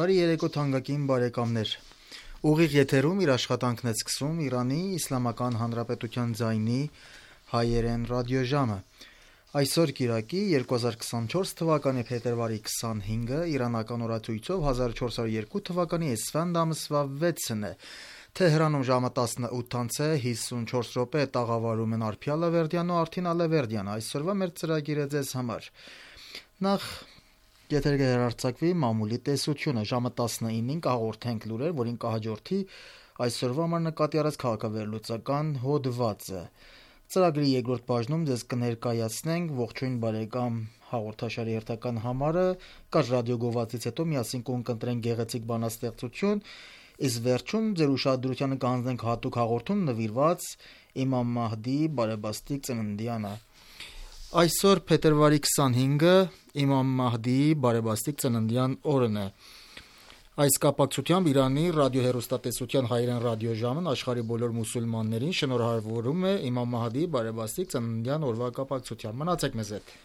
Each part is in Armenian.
Բարի երեկո թանկագին բարեկամներ։ Ուղիղ եթերում իր աշխատանքն է սկսում Իրանի Իսլամական Հանրապետության ձայնի հայերեն ռադիոժամը։ Այսօր Կիրակի 2024 թվականի փետրվարի 25-ը իրանական օրացույցով 1402 թվականի էսֆանդ ամսվա 6-ն է։ Թեհրանում ժամը 18:54 րոպե տաղավարում են Արփիա Լավերդյանն ու Արթին Ալավերդյանը։ Այսօրվա մեր ծրագիրը ձեզ համար։ Նախ եթեր կհեռարձակվի մամուլի տեսությունը, ժամը 19-ին կհաղորդենք լուրեր, որին կհաջորդի այսօրվա համար նկատի առած քաղաքավերլուծական հոդվածը։ Ծրագրի երկրորդ բաժնում ձեզ կներկայացնենք ողջույն բարեկամ հաղորդաշարի հերթական համարը, կար ռադիո գովազդից հետո միասին կընտրենք գեղեցիկ բանաստեղծություն, իսկ վերջում ձեր ուշադրությանը կհանձնենք հատուկ հաղորդում նվիրված Իմամ Մահդի բարեբաստիկ ծննդյանը։ Այսօր փետրվարի 25-ը Իմամ Մահդիի բարեբաստիկ ծննդյան օրն է։ Այս կապակցությամբ Իրանի ռադիոհեռուստատեսության հայերեն ռադիոժամն աշխարհի բոլոր մուսուլմաններին շնորհավորում է Իմամ Մահդիի բարեբաստիկ ծննդյան օրվա կապակցությամբ։ Մնացեք մեզ հետ։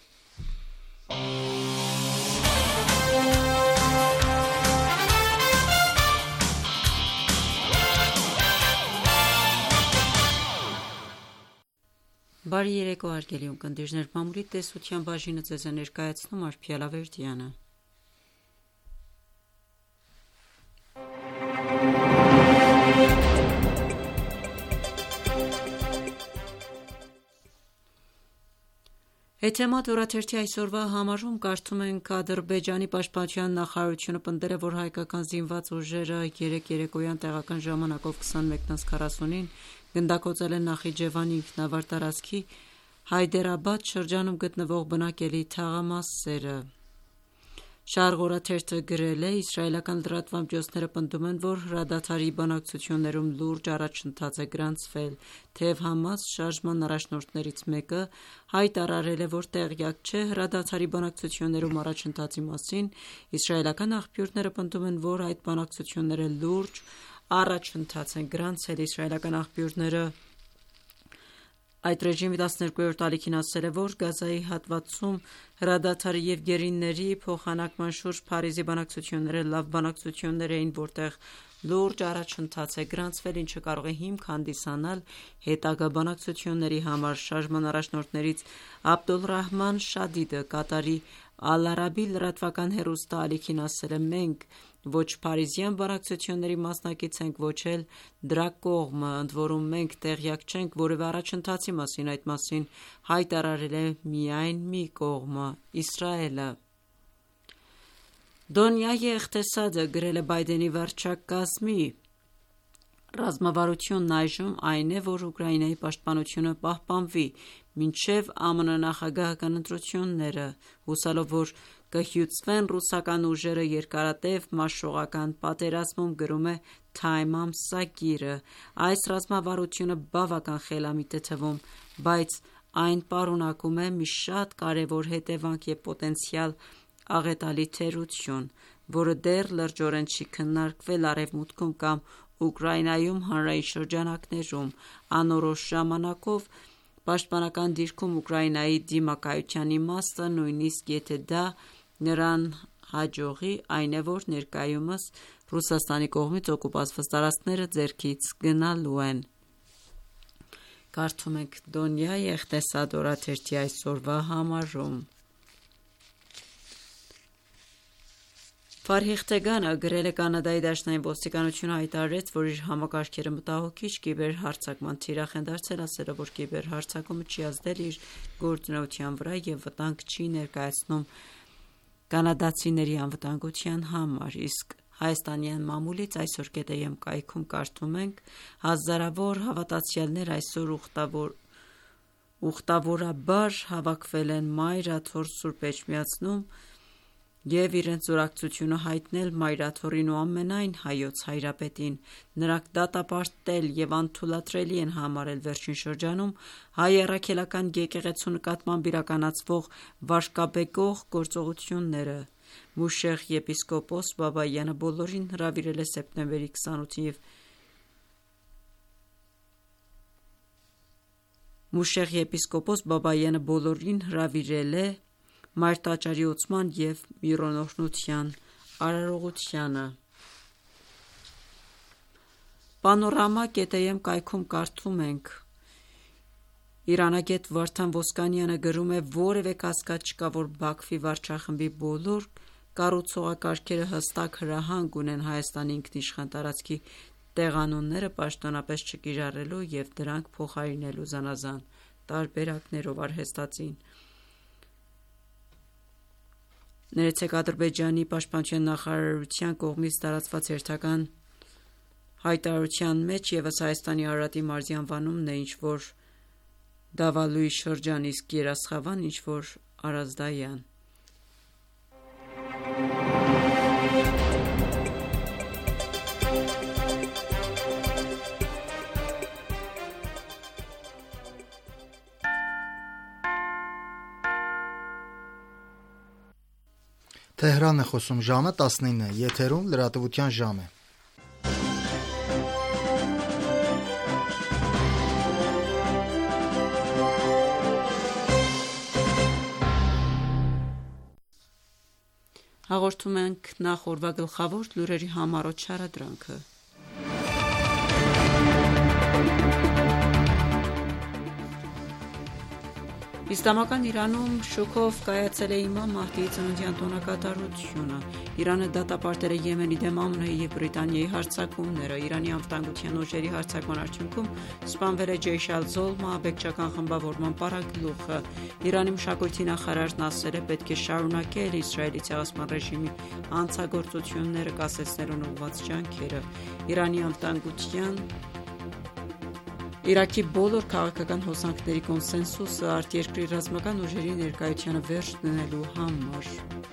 Բարի երեկո հարգելի ունկնդիրներ, մամուլի տեսության բաժինը ձեզ է ներկայացնում Արփիա Լավերդյանը։ Էթեմատ օրաթերթի այսօրվա համարում կարդում ենք Ադրբեջանի պաշտպանության նախարարությունը պնդել է, որ հայկական զինված ուժերը երեկոյան տեղական ժամանակով 21:40-ին գնդակոծել են Նախիջևանի ինքնավար տարածքի Հայդերաբադ շրջանում գտնվող բնակելի թաղամասերը։ Շարղ օրաթերթը գրել է. իսրայելական լրատվամիջոցները պնդում են, որ հրադադարի բանակցություններում լուրջ առաջընթաց է գրանցվել, թեև ՀԱՄԱՍ շարժման առաջնորդներից մեկը հայտարարել է, որ տեղյակ չէ հրադադարի բանակցություններում առաջընթացի մասին։ Իսրայելական աղբյուրները պնդում են, որ այդ բանակցությունները լուրջ առաջընթաց են գրանցել։ Իսրայելական աղբյուրները այդ ռեժիմի 12-րդ ալիքին ասել է, որ Գազայի հատվածում հրադադարի և գերիների փոխանակման շուրջ Փարիզի բանակցությունները լավ բանակցություններ էին, որտեղ լուրջ առաջընթաց է գրանցվել, ինչը կարող է հիմք հանդիսանալ հետագա բանակցությունների համար։ Շարժման առաջնորդներից Աբդոլռահման Շադիդը Կատարի Ալ-Արաբի լրատվական հեռուստաալիքին ասել է. մենք ոչ փարիզյան բանակցությունների մասնակից ենք, ոչ էլ դրա կողմը, ընդ որում մենք տեղյակ չենք որևէ առաջընթացի մասին, այդ մասին հայտարարել է միայն մի կողմը՝ Իսրայելը։ Դոնյայե Էղթեսադը գրել է Բայդենի վարչակազմի ռազմավարությունն այժմ այն է, որ Ուկրաինայի պաշտպանությունը պահպանվի մինչև ԱՄՆ նախագահական ընտրությունները, հուսալով, որ կհյուծվեն ռուսական ուժերը երկարատև մաշողական պատերազմում, գրում է Time ամսագիրը։ Այս ռազմավարությունը բավական խելամիտ է թվում, բայց այն պարունակում է մի շատ կարևոր հետևանք և պոտենցիալ աղետալի թերություն, որը դեռ լրջորեն չի քննարկվել Արևմուտքում կամ Ուկրաինայում հանրային շրջանակներում։ Անորոշ ժամանակով պաշտպանական դիրքում Ուկրաինայի դիմակայության իմաստը, նույնիսկ եթե դա նրան հաջողի, այն է, որ ներկայումս Ռուսաստանի կողմից օկուպացված տարածքները ձեռքից գնալու են։ Կարդում ենք Դոնյայե Էղթեսադ օրաթերթի այսօրվա համարում։ Ֆարհիղթեգանը գրել է. Կանադայի դաշնային ոստիկանությունը հայտարարեց, որ իր համակարգերը մտահոգիչ կիբերհարձակման թիրախ են դարձել, ասելով, որ կիբերհարձակումը չի ազդել իր գործունեության վրա և վտանգ չի ներկայացնում կանադացիների անվտանգության համար։ Իսկ հայաստանյան մամուլից այսօր ԿՏՅ կայքում կարդում ենք. հազարավոր հավատացյալներ այսօր ուխտավորաբար հավաքվել են Մայր Աթոռ Սուրբ Էջմիածնում և իրենց զորակցությունը հայտնել Մայր Աթոռին ու ամենայն հայոց հայրապետին։ Նրանք դատապարտել և անթույլատրելի են համարել վերջին շրջանում հայ առաքելական եկեղեցու նկատմամբ իրականացվող վարկաբեկող գործողությունները։ Մուշեղ եպիսկոպոս Բաբայանը բոլորին հրավիրել է սեպտեմբերի 28-ին և Մուշեղ եպիսկոպոս Բաբայանը բոլորին հրավիրել է Մայր տաճարի ոցման և միրոնօրհնության արարողությանը։ Պանորամա.am կայքում կարդում ենք. Իրանագետ Վարդան Ոսկանյանը գրում է, որևէ կասկած չկա, որ Բաքվի վարչախմբի բոլոր կառուցողակարգերը հստակ հրահանգ ունեն Հայաստանի ինքնիշխան տարածքի տեղանունները պաշտոնապես չկիրառելու և դրանք փոխարինելու զանազան տարբերակներով արհեստածին։ Ներեցեք, Ադրբեջանի պաշտպանության նախարարության կողմից տարածված հերթական հայտարարության մեջ ևս Հայաստանի Արարատի մարզի անվանումն է ինչ-որ Դավալույի շրջան, իսկ Երասխավան ինչ-որ Արազդայան։ Թեհրան է խոսում, ժամը 19 է, եթերում լրատվության ժամ է։ Հաղորդում ենք նախ օրվա գլխավոր լուրերի համառոտ շարադրանքը։ Իսլամական Իրանում շոկով կայացել է Իմամ Մահդիի ծննդյան տոնակատարությունը։ Իրանը դատապարտել է Եմենի դեմ ԱՄՆ-ի և Բրիտանիայի հարձակումները։ Իրանի անվտանգության ուժերի հարձակման արդյունքում սպանվել է Ջեյշ ալ-Զոլմա աբեկչական խմբավորման պարագլուխը։ Իրանի մշակույթի նախարարն ասել է, պետք է շարունակել Իսրայելի ցեղասպան ռեժիմի հանցագործությունները կասեցնելուն ուղղված ջանքերը։ Իրանի անվտանգության Իրաքի բոլոր քաղաքական հոսանքների կոնսենսուսը արտերկրի ռազմական ուժերի ներկայությանը վերջ դնելու համար։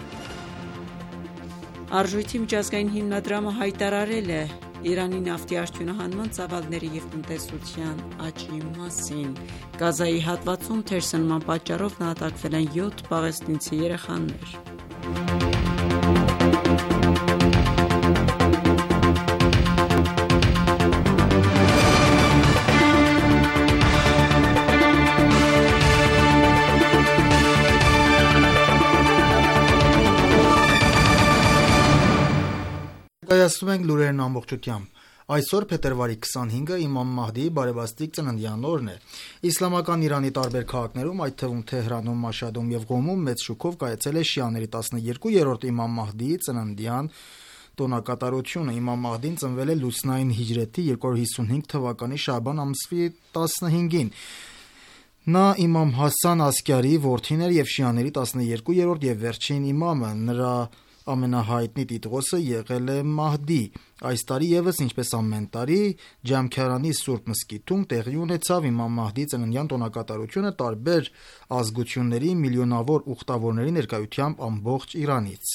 Արժույթի միջազգային հիմնադրամը հայտարարել է Իրանի նավթի արդյունահանման ծավալների և տնտեսության աճի մասին։ Գազայի հատվածում թերսնման պատճառով նահատակվել են 7 պաղեստինցի երեխաներ։ Կայացնում ենք լուրերն ամբողջությամբ։ Այսօր փետրվարի 25-ը Իմամ Մահդիի բարեբաստիկ ծննդյան օրն է։ Իսլամական Իրանի տարբեր քաղաքներում, այդ թվում Թեհրանում, Մաշհադում և Ղոմում մեծ շուկով կայացել է շիաների 12-րդ Իմամ Մահդիի ծննդյան տոնակատարությունը։ Իմամ Մահդին ծնվել է լուսնային հիջրեթի 255 թվականի շաաբան ամսվի 15-ին։ Նա Իմամ Հասան Ասկյարի որդին էր և շիաների 12-րդ և վերջին իմամը։ Նրա ամենահայտնի տիտղոսը եղել է Մահդի։ Այս տարի ևս, ինչպես ամեն տարի, Ջամքարանի Սուրբ մզկիթում տեղի ունեցավ Իմամ Մահդիի ծննդյան տոնակատարությունը տարբեր ազգությունների միլիոնավոր ուխտավորների ներկայությամբ ամբողջ Իրանից։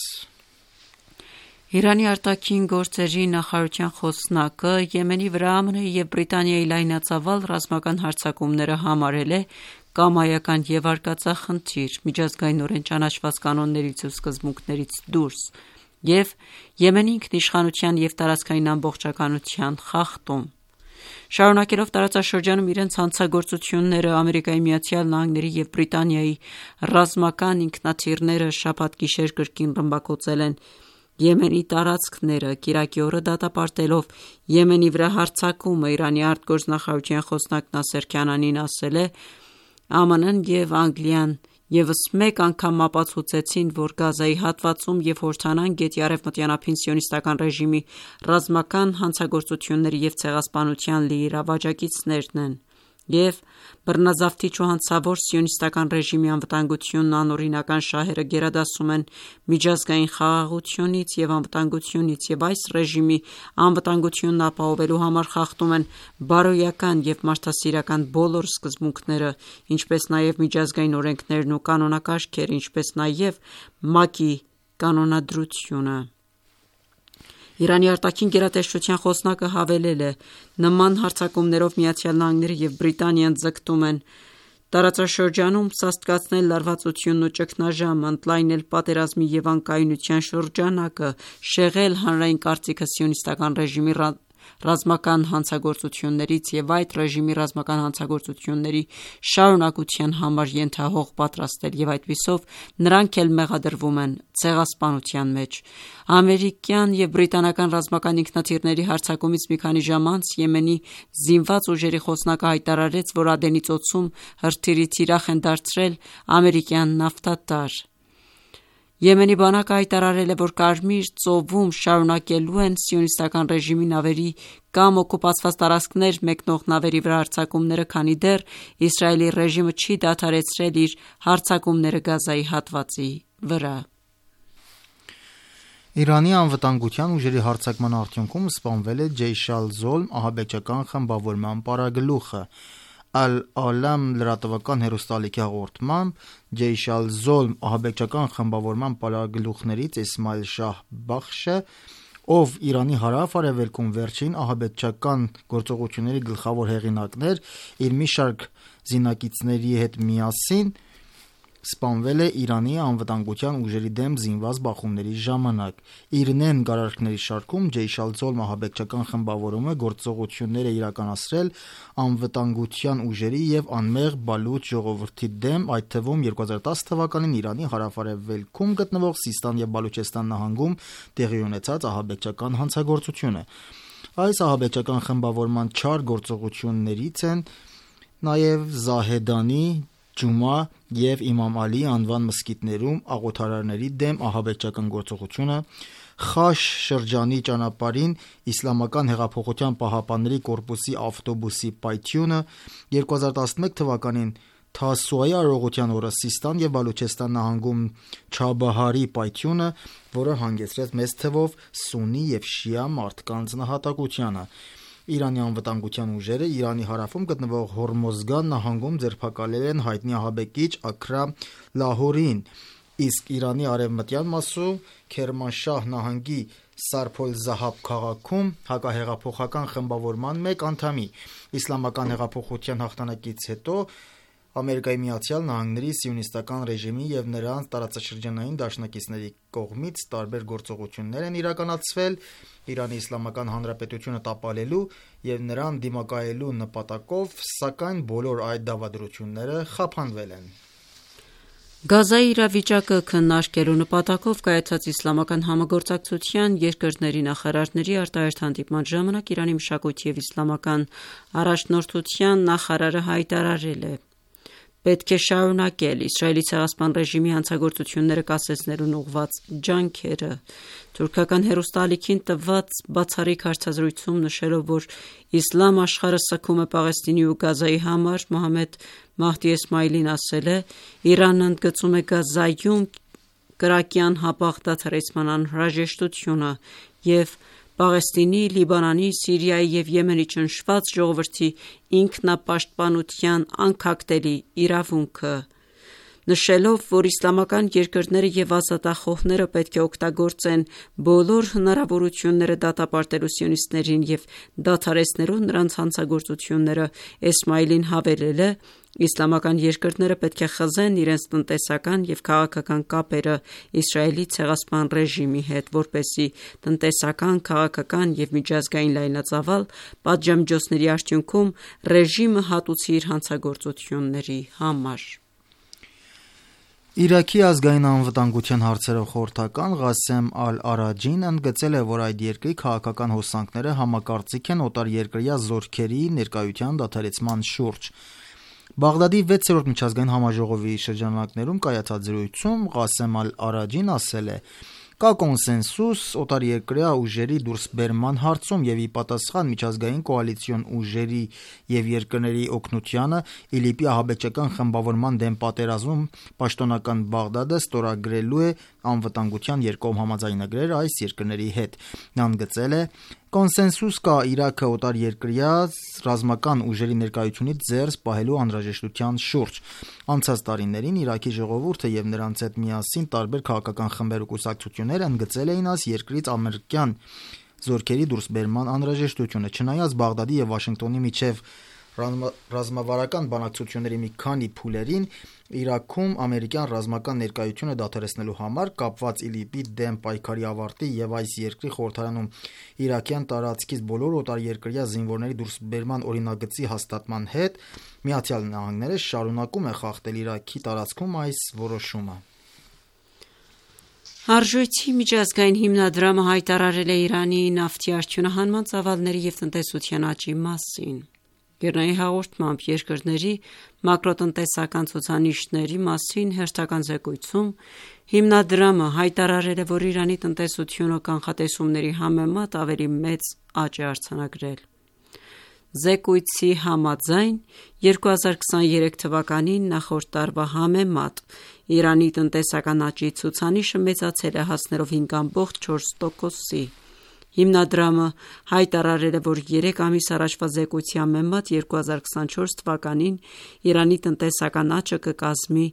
Իրանի արտաքին գործերի նախարարության խոսնակը Եմենի վրա ԱՄՆ-ի և Բրիտանիայի լայնածավալ ռազմական հարձակումները համարել է կամայական և արկածախնդիր, միջազգայինորեն ճանաչված կանոններից ու սկզբունքներից դուրս և Եմենի ինքնիշխանության և տարածքային ամբողջականության խախտում։ Շարունակելով տարածաշրջանում իրենց հանցագործությունները, ԱՄՆ-ի և Բրիտանիայի ռազմական ինքնաթիռները շաբաթ գիշեր կրկին ռմբակոծել են Եմենի տարածքները, կիրակի օրը դատապարտելով Եմենի վրա հարձակումը։ Իրանի արտգործնախարարության խոսնակ Նասեր Քանանին ասել է. ԱՄՆ-ն և Անգլիան ևս մեկ անգամ ապացուցեցին, որ Գազայի հատվածում և Հորդանան գետի արևմտյան ափին սիոնիստական ռեժիմի ռազմական հանցագործությունների և ցեղասպանության լիիրավ աջակիցներն են, և բռնազավթիչ ու հանցավոր սիոնիստական ռեժիմի անվտանգությունն անօրինական շահերը գերադասում են միջազգային խաղաղությունից և անվտանգությունից, և այս ռեժիմի անվտանգությունն ապահովելու համար խախտում են բարոյական և մարդասիրական բոլոր սկզբունքները, ինչպես նաև միջազգային օրենքներն ու կանոնակարգերը, ինչպես նաև ՄԱԿ-ի կանոնադրությունը։ Իրանի արտաքին գերատեսչության խոսնակը հավելել է. նման հարձակումներով ԱՄՆ-ն և Բրիտանիան ձգտում են տարածաշրջանում սաստկացնել լարվածությունն ու ճգնաժամը, ընդլայնել պատերազմի և անկայունության շրջանակը, շեղել հանրային կարծիքը սիոնիստական ռեժիմի ռազմական հանցագործություններից և այդ ռեժիմի ռազմական հանցագործությունների շարունակության համար ենթահող պատրաստել և այդպիսով նրանք էլ մեղադրվում են ցեղասպանության մեջ։ Ամերիկյան և բրիտանական ռազմական ինքնաթիռների հարձակումից մի քանի ժամ անց Եմենի զինված ուժերի խոսնակը հայտարարեց, որ Ադենի ծոցում հրթիռի թիրախ են դարձրել ամերիկյան նավթատար։ Եմենի բանակը հայտարարել է, որ Կարմիր ծովում շարունակելու են սիոնիստական ռեժիմի նավերի կամ օկուպացված տարածքներ մեկնող նավերի վրա հարձակումները, քանի դեռ Իսրայելի ռեժիմը չի դադարեցրել իր հարձակումները Գազայի հատվածի վրա։ Իրանի անվտանգության ուժերի հարձակման արդյունքում սպանվել է Ջեյշ ալ-Զոլմ ահաբեկչական խմբավորման պարագլուխը։ Ալ-Ալամ լրատվական հեռուստաալիքի հաղորդմամբ Ջեյշ ալ-Զոլմ ահաբեկչական խմբավորման պարագլուխներից Իսմայիլ Շահ Բախշը, ով Իրանի հարավ-արևելքում վերջին ահաբեկչական գործողությունների գլխավոր հեղինակն էր, իր մի շարք զինակիցների հետ միասին սպանվել է Իրանի անվտանգության ուժերի դեմ զինված բախումների ժամանակ։ Իրնեն գարարքների շարքում Ջեյշ ալ-Զոլմ ահաբեկչական խմբավորումը գործողություններ է իրականացրել անվտանգության ուժերի և անմեղ Բալուչ ժողովրդի դեմ, այդ թվում 2010 թվականին Իրանի հարավ-արևելքում գտնվող Սիստան և Բալուչեստան նահանգում տեղի ունեցած ահաբեկչական հանցագործությունը։ Այս ահաբեկչական խմբավորման չար գործողություններից են նաև Զահեդանի, Ջումա և Իմամ Ալի անվան մզկիթներում աղոթարարների դեմ ահաբեկչական գործողությունը, Խաշ շրջանի ճանապարհին Իսլամական հեղափոխության պահապանների կորպուսի ավտոբուսի պայթյունը, 2011 թվականին Թասուայի արարողության օրը Սիստան և Բալուչեստան նահանգում Չաբահարի պայթյունը, որը հանգեցրեց մեծ թվով սուննի և շիա մարդկանց նահատակությանը։ Իրանի անվտանգության ուժերը Իրանի հարավում գտնվող Հորմոզգան նահանգում ձերբակալել են հայտնի ահաբեկիչ Աքրամ Լահորիին, իսկ Իրանի արևմտյան մասում Քերմանշահ նահանգի Սարփոլ-Զահաբ քաղաքում հակահեղափոխական խմբավորման մեկ անդամի իսլամական հեղափոխության հաղթանակից հետո ԱՄՆ-ի սիոնիստական ռեժիմի և նրանց տարածաշրջանային դաշնակիցների կողմից տարբեր գործողություններ են իրականացվել Իրանի Իսլամական Հանրապետությունը տապալելու և նրան դիմակայելու նպատակով, սակայն բոլոր այդ դավադրությունները խափանվել են։ Գազայի իրավիճակը քննարկելու նպատակով կայացած Իսլամական համագործակցության երկրների նախարարների արտահերթ հանդիպման ժամանակ Իրանի մշակույթի և իսլամական առաջնորդության նախարարը հայտարարել է. «Պետք է շարունակել Իսրայելի ցեղասպան ռեժիմի հանցագործությունները կասեցնելուն ուղղված ջանքերը»։ Թուրքական հեռուստաալիքին տված բացառիկ հարցազրույցում նշելով, որ իսլամ աշխարհը սգում է Պաղեստինի ու Գազայի համար, Մոհամմեդ Մահդի Էսմայիլին ասել է. «Իրանն ընդգծում է Գազայում կրակյան հապաղ դադարեցման անհրաժեշտությունը և Պաղեստինի, Լիբանանի, Սիրիայի և Եմենի ճնշված ժողովրդի ինքնապաշտպանության անքակտելի իրավունքը»։ Նշելով, որ իսլամական երկրները և ազատախոհները պետք է օգտագործեն բոլոր հնարավորությունները դատապարտելու սիոնիստներին և դադարեցնելու նրանց հանցագործությունները, Էսմայիլին հավելել է. «Իսլամական երկրները պետք է խզեն իրենց տնտեսական և քաղաքական կապերը Իսրայելի ցեղասպան ռեժիմի հետ, որպեսզի տնտեսական, քաղաքական և միջազգային լայնածավալ պատժամիջոցների արդյունքում ռեժիմը հատուցի իր հանցագործությունների համար»։ Իրաքի ազգային անվտանգության հարցերով խորհրդական Ղասեմ Ալ-Արաջին ընդգծել է, որ այդ երկրի քաղաքական հոսանքները համակարծիք են օտարերկրյա զորքերի ներկայության դադարեցման շուրջ։ Բաղդադի 6-րդ միջազգային համաժողովի շրջանակներում կայացած զրույցում Ղասեմ Ալ-Արաջին ասել է. «Կա կոնսենսուս օտարերկրյա ուժերի դուրսբերման հարցում և ի պատասխան միջազգային կոալիցիոն ուժերի և երկրների օգնությանը ԻԼԻՊ-ի ահաբեկչական խմբավորման դեմ պատերազմում պաշտոնական Բաղդադը ստորագրելու է անվտանգության երկկողմ համաձայնագրեր այս երկրների հետ»։ Նա ընդգծել է. «Կոնսենսուս կա Իրաքը օտարերկրյա ռազմական ուժերի ներկայությունից զերծ պահելու անհրաժեշտության շուրջ։ Անցած տարիներին Իրաքի ժողովուրդը և նրանց հետ միասին տարբեր քաղաքական խմբեր ու կուսակցություններ ընդգծել էին այս երկրից ամերիկյան զորքերի դուրսբերման անհրաժեշտությունը։ Չնայած Բաղդադի և Վաշինգտոնի միջև ռազմավարական բանակցությունների մի քանի փուլերին Իրաքում ամերիկյան ռազմական ներկայությունը դադարեցնելու համար կապված ԻԼԻՊ-ի դեմ պայքարի ավարտի եւ այս երկրի խորհրդարանում իրաքյան տարածքից բոլոր օտարերկրյա զինվորների դուրսբերման օրինագծի հաստատման հետ ԱՄՆ-ը շարունակում է խախտել Իրաքի տարածքում այս որոշումը։ Արժույթի միջազգային հիմնադրամը հայտարարել է Իրանի նավթի արդյունահանման ծավալների եւ տնտեսության աճի մասին։ Գերնայի հաղորդմամբ երկրների մակրոտնտեսական ցուցանիշների մասին հերթական զեկույցում հիմնադրամը հայտարարել է, որ Իրանի տնտեսությունը կանխատեսումների համեմատ ավելի մեծ աճ է արձանագրել։ Զեկույցի համաձայն 2023 թվականին նախորդ տարվա համեմատ Իրանի տնտեսական աճի ցուցանիշը մեծացել է հասնելով 5.4%-ի։ Հիմնադրամը հայտարարել է, որ 3 ամիս առաջվա զեկույցի համեմատ 2024 թվականին Իրանի տնտեսական աճը կկազմի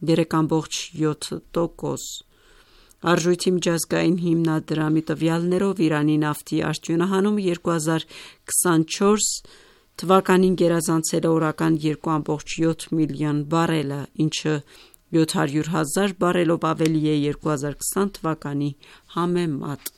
3.7%։ Արժույթի միջազգային հիմնադրամի տվյալներով Իրանի նավթի արդյունահանումը 2024 թվականին գերազանցել է օրական 2.7 միլիոն բարելը, ինչը 700,000 բարելով ավելի է 2020 թվականի համեմատ։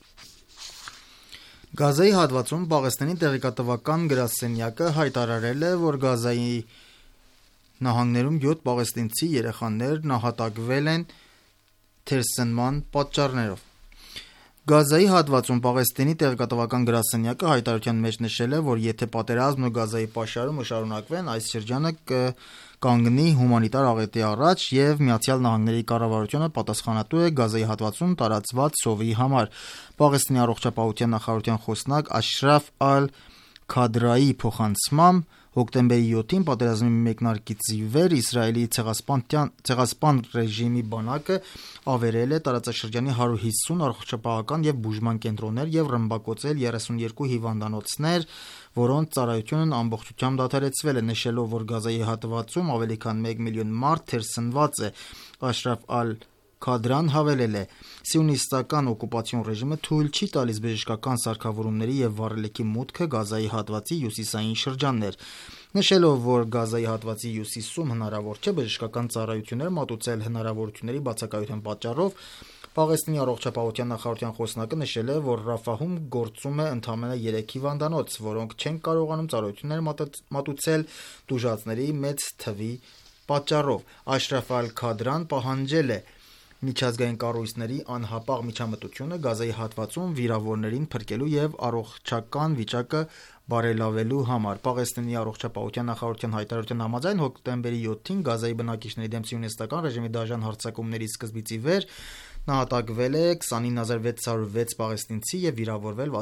Գազայի հատվածում Պաղեստինի տեղեկատվական գրասենյակը հայտարարել է, որ Գազայի նահանգներում 7 պաղեստինցի երեխաներ նահատակվել են թերսնման պատճառներով։ Գազայի հատվածում Պաղեստինի տեղեկատվական գրասենյակը հայտարարության մեջ նշել է, որ եթե պատերազմն ու Գազայի պաշարումը շարունակվեն, այս շրջանը կկանգնի հումանիտար աղետի առաջ եւ ԱՄՆ-ի կառավարությունը պատասխանատու է Գազայի հատվածում տարածված սովի համար։ Պաղեստինի առողջապահության նախարարության խոսնակ Աշրաֆ Ալ-Քադրայի փոխանցմամբ հոկտեմբերի 7-ին պատերազմի մեկնարկից ի վեր Իսրայելի ցեղասպան ռեժիմի բանակը ավերել է տարածաշրջանի 150 առողջապահական եւ բուժման կենտրոններ եւ ռմբակոծել 32 հիվանդանոցներ, որոնց ծառայությունն ամբողջությամբ դադարեցվել է, նշելով, որ Գազայի հատվածում ավելի քան 1 միլիոն մարդ թերսնված է։ Աշրաֆ Ալ-Քադրան հավելել է. Սիոնիստական օկուպացիոն ռեժիմը թույլ չի տալիս բժշկական սարքավորումների եւ վառելիքի մուտքը Գազայի հատվածի հյուսիսային շրջաններ, նշելով, որ Գազայի հատվածի հյուսիսում հնարավոր չէ բժշկական ծառայություններ մատուցել հնարավորությունների բացակայության պատճառով։ Պաղեստինի առողջապահության նախարարության խոսնակը նշել է, որ Ռաֆահում գործում է ընդամենը 3 հիվանդանոց, որոնք չեն կարողանում ծառայություններ մատուցել տուժածների մեծ թվի պատճառով։ Աշրաֆ Ալ-Քադրան պահանջել է միջազգային կառույցների անհապաղ միջամտությունը Գազայի հատվածում վիրավորներին փրկելու եւ առողջական վիճակը բարելավելու համար։ Պաղեստինի առողջապահության նախարարության հայտարարության համաձայն հոկտեմբերի 7-ին Գազայի բնակիչների դեմ սիոնիստական ռեժիմի դաժան հարձակումների սկզբից ի վեր նահատակվել է 29606 պաղեստինցի եւ վիրավորվել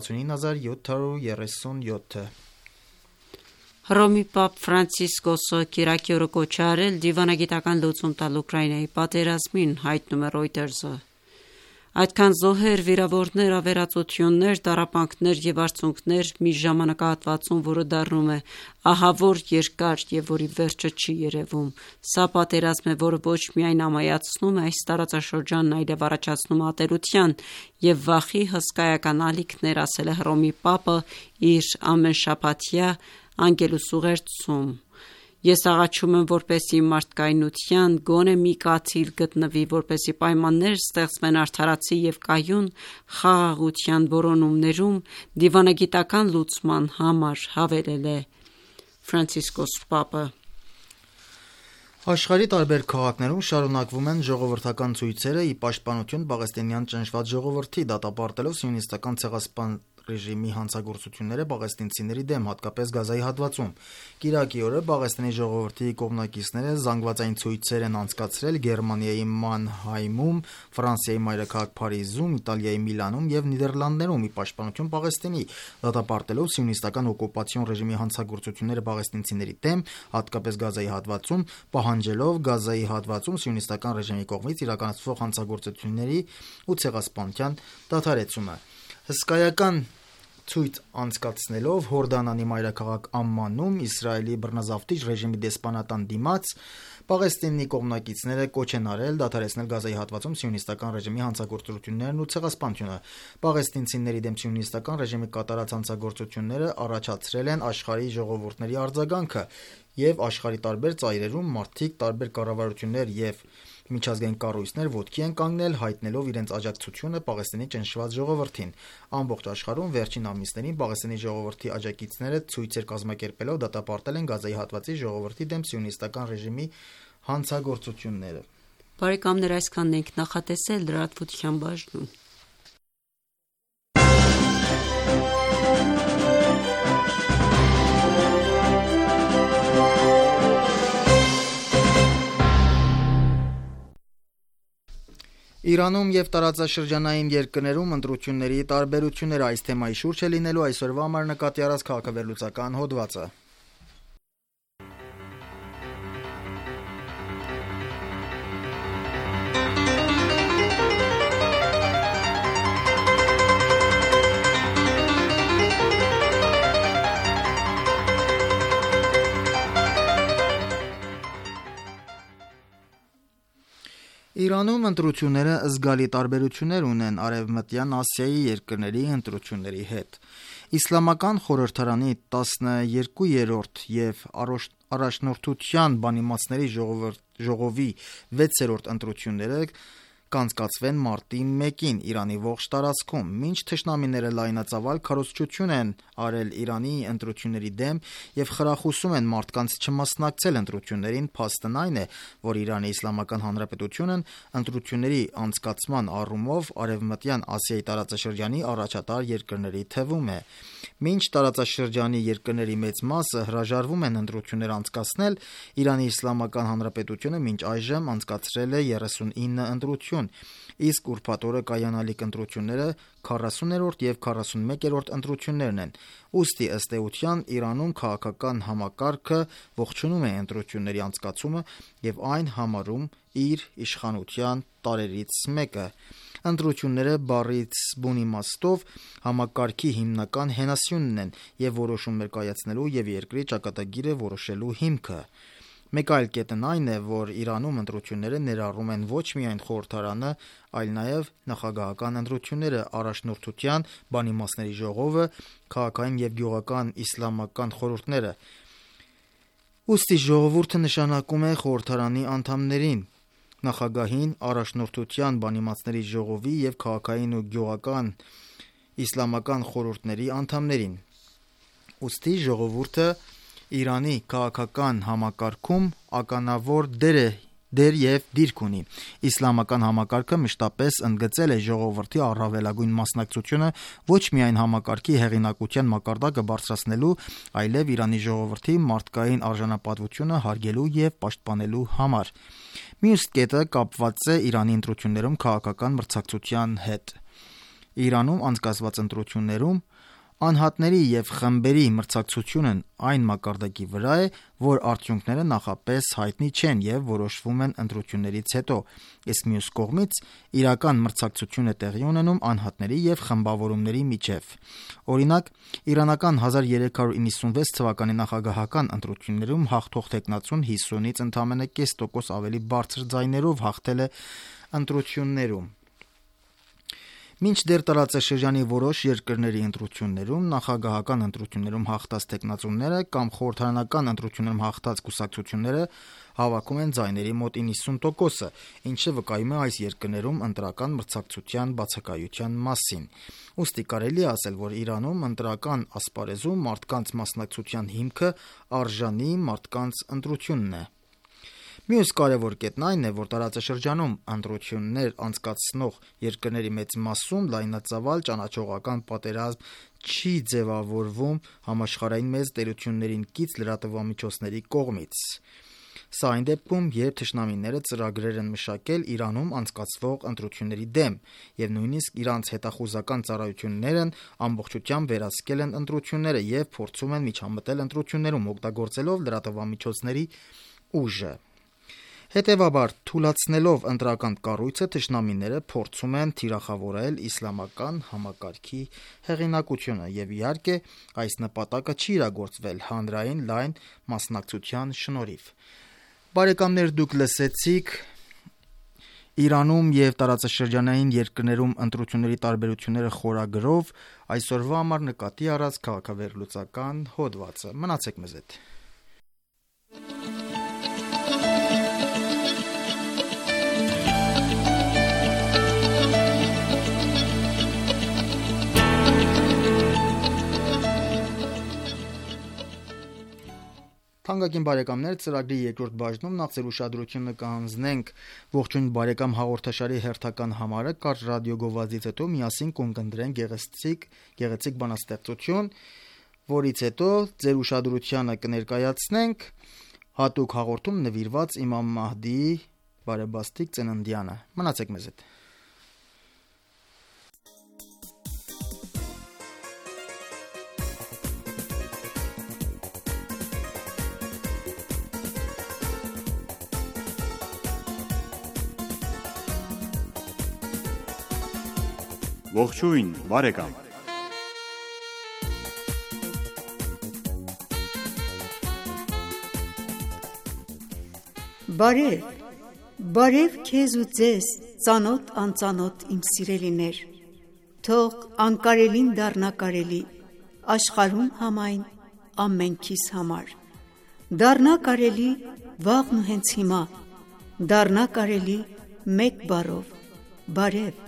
69737-ը։ Հռոմի Պապ Ֆրանցիսկոսը Կիրակի օրը կոչ է արել դիվանագիտական լուծում տալ Ուկրաինայի պատերազմին, հայտնում է Reuters-ը։ Այդքան զոհեր, վիրավորներ, ավերածություններ, տառապանքներ եւ արցունքներ մի ժամանակահատվածում, որը դառնում է ահավոր երկար եւ որի վերջը չի երևում։ Սա պատերազմ է, որը ոչ միայն ամայացնում է այս տարածաշրջանն, այլև առաջացնում ատելության եւ վախի հսկայական ալիքներ, ասել է Հռոմի Պապը իր ամենշաբաթյա Անգելուս ուղերձում։ Ես աղաչում եմ, որպեսզի մարդկայնության գոնե մի կաթիլ գտնվի, որպեսզի պայմաններ ստեղծվեն արդարացի եւ կայուն խաղաղության որոնումներում դիվանագիտական լուծման համար, հավելել է Ֆրանցիսկոս Պապը։ Աշխարհի տարբեր քաղաքներում շարունակվում են ժողովրդական ցույցերը ի պաշտպանություն պաղեստինյան ճնշված ժողովրդի, դատապարտելով սիոնիստական ցեղասպան ռեժիմի հանցագործությունները պաղեստինցիների դեմ, հատկապես Գազայի հատվածում։ Կիրակի օրը Պաղեստինի ժողովրդի կողմնակիցները զանգվածային ցույցեր են անցկացրել Գերմանիայի Մանհայմում, Ֆրանսիայի մայրաքաղաք Փարիզում, Իտալիայի Միլանում եւ Նիդերլանդներում ի պաշտպանություն Պաղեստինի, դատապարտելով սիոնիստական օկուպացիոն ռեժիմի հանցագործությունները պաղեստինցիների դեմ, հատկապես Գազայի հատվածում, պահանջելով Գազայի հատվածում սիոնիստական ռեժիմի կողմից իրականացվող հանցագործությունների ու ցեղասպանության դադարեցումը։ Հսկայական ցույց անցկացնելով Հորդանանի մայրաքաղաք Ամմանում Իսրայելի բռնազավթիչ ռեժիմի դեսպանատան դիմաց, Պաղեստինի կողմնակիցները կոչ են արել դադարեցնել Գազայի հատվածում սիոնիստական ռեժիմի հանցագործություններն ու ցեղասպանությունը։ Պաղեստինցիների դեմ սիոնիստական ռեժիմի կատարած հանցագործությունները առաջացրել են աշխարհի ժողովուրդների արձագանքը, եւ աշխարհի տարբեր ծայրերում մարդիկ, տարբեր կառավարություններ եւ միջազգային կառույցներ ոտքի են կանգնել, հայտնելով իրենց աջակցությունը Պաղեստինի ճնշված ժողովրդին։ Ամբողջ աշխարհում վերջին ամիսներին Պաղեստինի ժողովրդի աջակիցները ցույցեր կազմակերպելով դատապարտել են Գազայի հատվածի ժողովրդի դեմ սիոնիստական ռեժիմի հանցագործությունները։ Բարեկամներ, այսքանն ենք նախատեսել լրատվության բաժնում։ Իրանում եւ տարածաշրջանային երկրներում ընտրությունների տարբերությունները այս թեմայի շուրջ է լինելու այսօրվա համար նկատի առած քաղաքավերլուծական հոդվածը։ Իրանում ընտրությունները զգալի տարբերություններ ունեն Արևմտյան Ասիայի երկրների ընտրությունների հետ։ Իսլամական խորհրդարանի 12-րդ եւ առաջնորդության բանիմացների ժողովի 6-րդ ընտրությունները կանցկացվեն մարտի 1-ին Իրանի ողջ տարածքում, մինչ թշնամիները լայնածավալ քարոզչություն են արել Իրանի ընտրությունների դեմ եւ խրախուսում են մարդկանց չմասնակցել ընտրություններին, փաստն այն է, որ Իրանի Իսլամական Հանրապետությունն ընտրությունների անցկացման առումով Արևմտյան Ասիայի տարածաշրջանի առաջատար երկրների թվում է։ Մինչ տարածաշրջանի երկրների մեծ մասը հրաժարվում են ընտրություններ անցկացնել, Իրանի Իսլամական Հանրապետությունը մինչ այժմ անցկացրել է 39 ընտրություն, իսկ ուրբաթ օրը կայանալիք ընտրությունները 40-րդ եւ 41-րդ ընտրություններն են։ Ուստի ըստ էության Իրանում քաղաքական համակարգը ողջունում է ընտրությունների անցկացումը եւ այն համարում իր իշխանության տարրերից մեկը։ Ընտրությունները բառից բուն իմաստով համակարգի հիմնական հենասյունն են եւ որոշումներ կայացնելու եւ երկրի ճակատագիրը որոշելու հիմքը։ Մեկ այլ կետն այն է, որ Իրանում ընտրությունները ներառում են ոչ միայն խորհրդարանը, այլ նաեւ նախագահական ընտրությունները, առաջնորդության, բանիմացների ժողովը, քաղաքային եւ գյուղական իսլամական խորհուրդները։ Ուստի ժողովուրդը նշանակում է խորհրդարանի անդամներին, նախագահին, առաջնորդության, բանիմացների ժողովի եւ քաղաքային ու գյուղական իսլամական խորհուրդների անդամներին։ Ուստի ժողովուրդը Իրանի քաղաքական համակարգում ականավոր դեր եւ դիրք ունի։ Իսլամական համակարգը մշտապես ընդգծել է ժողովրդի առավելագույն մասնակցությունը ոչ միայն համակարգի հեղինակության մակարդակը բարձրացնելու, այլև Իրանի ժողովրդի մարդկային արժանապատվությունը հարգելու եւ պաշտպանելու համար։ Մյուս կետը կապված է Իրանի ընտրություններում քաղաքական մրցակցության հետ։ Իրանում անցկացված ընտրություններում անհատների եւ խմբերի մրցակցությունն այն մակարդակի վրա է, որ արդյունքները նախապես հայտնի չեն եւ որոշվում են ընտրություններից հետո, իսկ մյուս կողմից իրական մրցակցություն է տեղի ունենում անհատների եւ խմբավորումների միջեւ։ Օրինակ, իրանական 1396 թվականի նախագահական ընտրություններում հաղթող թեկնածուն 50-ից ընդամենը 0.5% ավելի բարձր ձայներով հաղթել է ընտրություններում։ Մինչդեռ տարածաշրջանի որոշ երկրների ընտրություններում, նախագահական ընտրություններում հաղթած թեկնածուները կամ խորհրդարանական ընտրություններում հաղթած կուսակցությունները հավաքում են ձայների մոտ 90%-ը, ինչը վկայում է այս երկրներում ընտրական մրցակցության բացակայության մասին։ Ուստի կարելի է ասել, որ Իրանում ընտրական ասպարեզում մարդկանց մասնակցության հիմքը արժանի մարդկանց ընտրությունն է։ Մյուս կարևոր կետն այն է, որ տարածաշրջանում ընտրություններ անցկացնող երկրների մեծ մասում լայնածավալ ճանաչողական պատերազմ չի ձևավորվում համաշխարհային մեծ տերություններին կից լրատվամիջոցների կողմից։ Սա այն դեպքում, երբ թշնամիները ծրագրեր են մշակել Իրանում անցկացվող ընտրությունների դեմ եւ նույնիսկ իրանց հետախուզական ծառայություններն ամբողջությամբ վերահսկել են ընտրությունները եւ փորձում են միջամտել ընտրություններում օգտագործելով լրատվամիջոցների ուժը։ Հետևաբար, թուլացնելով ընտրական կառույցը, թշնամիները փորձում են թիրախավորել իսլամական համակարգի հեղինակությունը եւ իհարկե այս նպատակը չի իրագործվել հանրային լայն մասնակցության շնորհիվ։ Բարեկամներ, դուք լսեցիք Իրանում եւ տարածաշրջանային երկրներում ընտրությունների տարբերությունները խորագրով այսօրվա համար նկատի առած քաղաքավերլուծական հոդվածը։ Մնացեք մեզ հետ։ Թանկագին բարեկամներ, ծրագրի երկրորդ բաժնում նախ ձեր ուշադրությունը կհանձնենք ողջույն բարեկամ հաղորդաշարի հերթական համարը կարճ ռադիոգովազդից հետո միասին կընկնդրենք գեղեցիկ բանաստեղծություն, որից հետո ձեր ուշադրությանը կներկայացնենք հատուկ հաղորդում նվիրված Իմամ Մահդիի բարեբաստիկ ծննդյանը։ Մնացեք մեզ հետ։ Ողջույն, բարեկամ։ Բարև, բարև քեզ ու ձեզ, ծանոթ անծանոթ իմ սիրելիներ, թող անկարելին դառնա կարելի, աշխարհում համայն ամենքիս համար, դառնա կարելի վաղն ու հենց հիմա, դառնա կարելի մեկ բառով, բարև։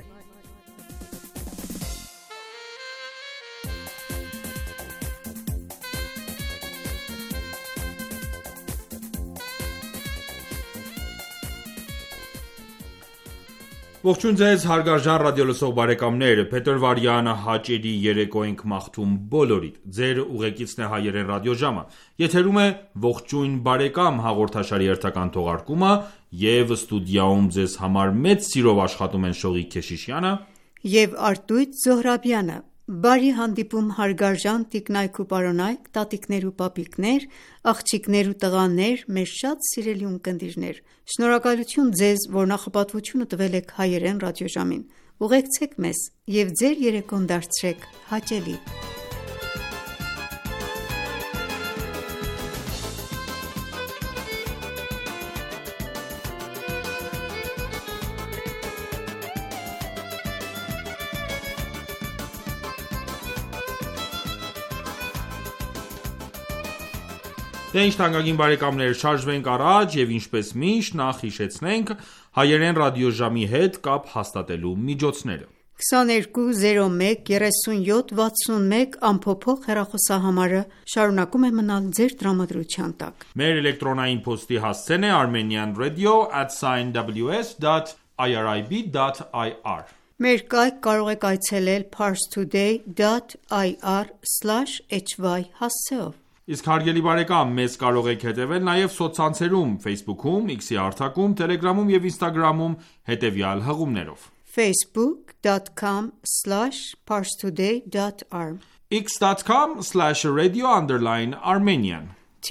Ողջույն ձեզ հարգարժան ռադիոլսող բարեկամներ, փետրվարյան հաճելի երեկո ենք մաղթում բոլորիդ, ձեր ուղեկիցն է հայերեն ռադիոժամը, եթերում է ողջույն բարեկամ հաղորդաշարի հերթական թողարկումը և ստուդիայում ձեզ համար մեծ սիրով աշխատում են Շողիկ Քեշիշյանը և Արտույտ Զոհրաբյանը, բարի հանդիպում հարգարժան տիկնայք ու պարոնայք, տատիկներ ու պապիկներ, աղջիկներ ու տղաներ, մեր շատ սիրելի ունկնդիրներ, շնորհակալություն ձեզ, որ նախապատվությունը տվել եք հայերեն ռադիոժամին, ուղեկցեք մեզ և ձեր երեկոն դարձրեք հաճելի։ Դե ինչ թանկագին բարեկամներ, շարժվենք առաջ և ինչպես միշտ նախ հիշեցնենք հայերեն ռադիոժամի հետ կապ հաստատելու միջոցները։ 22013761 ամփոփող հեռախոսահամարը շարունակում է մնալ ձեր տրամադրության տակ։ Մեր էլեկտրոնային փոստի հասցեն է armenianradio@irib.ir Մեր կայք կարող եք այցելել parstoday.ir/hy հասցեով։ Իսկ հարգելի բարեկամ, մեզ կարող եք հետևել նաև սոցցանցերում, Facebook-ում, X-ի հարթակում, Telegram-ում և Instagram-ում հետևյալ հղումներով. facebook.com/parstoday.arm x.com/radio_armenian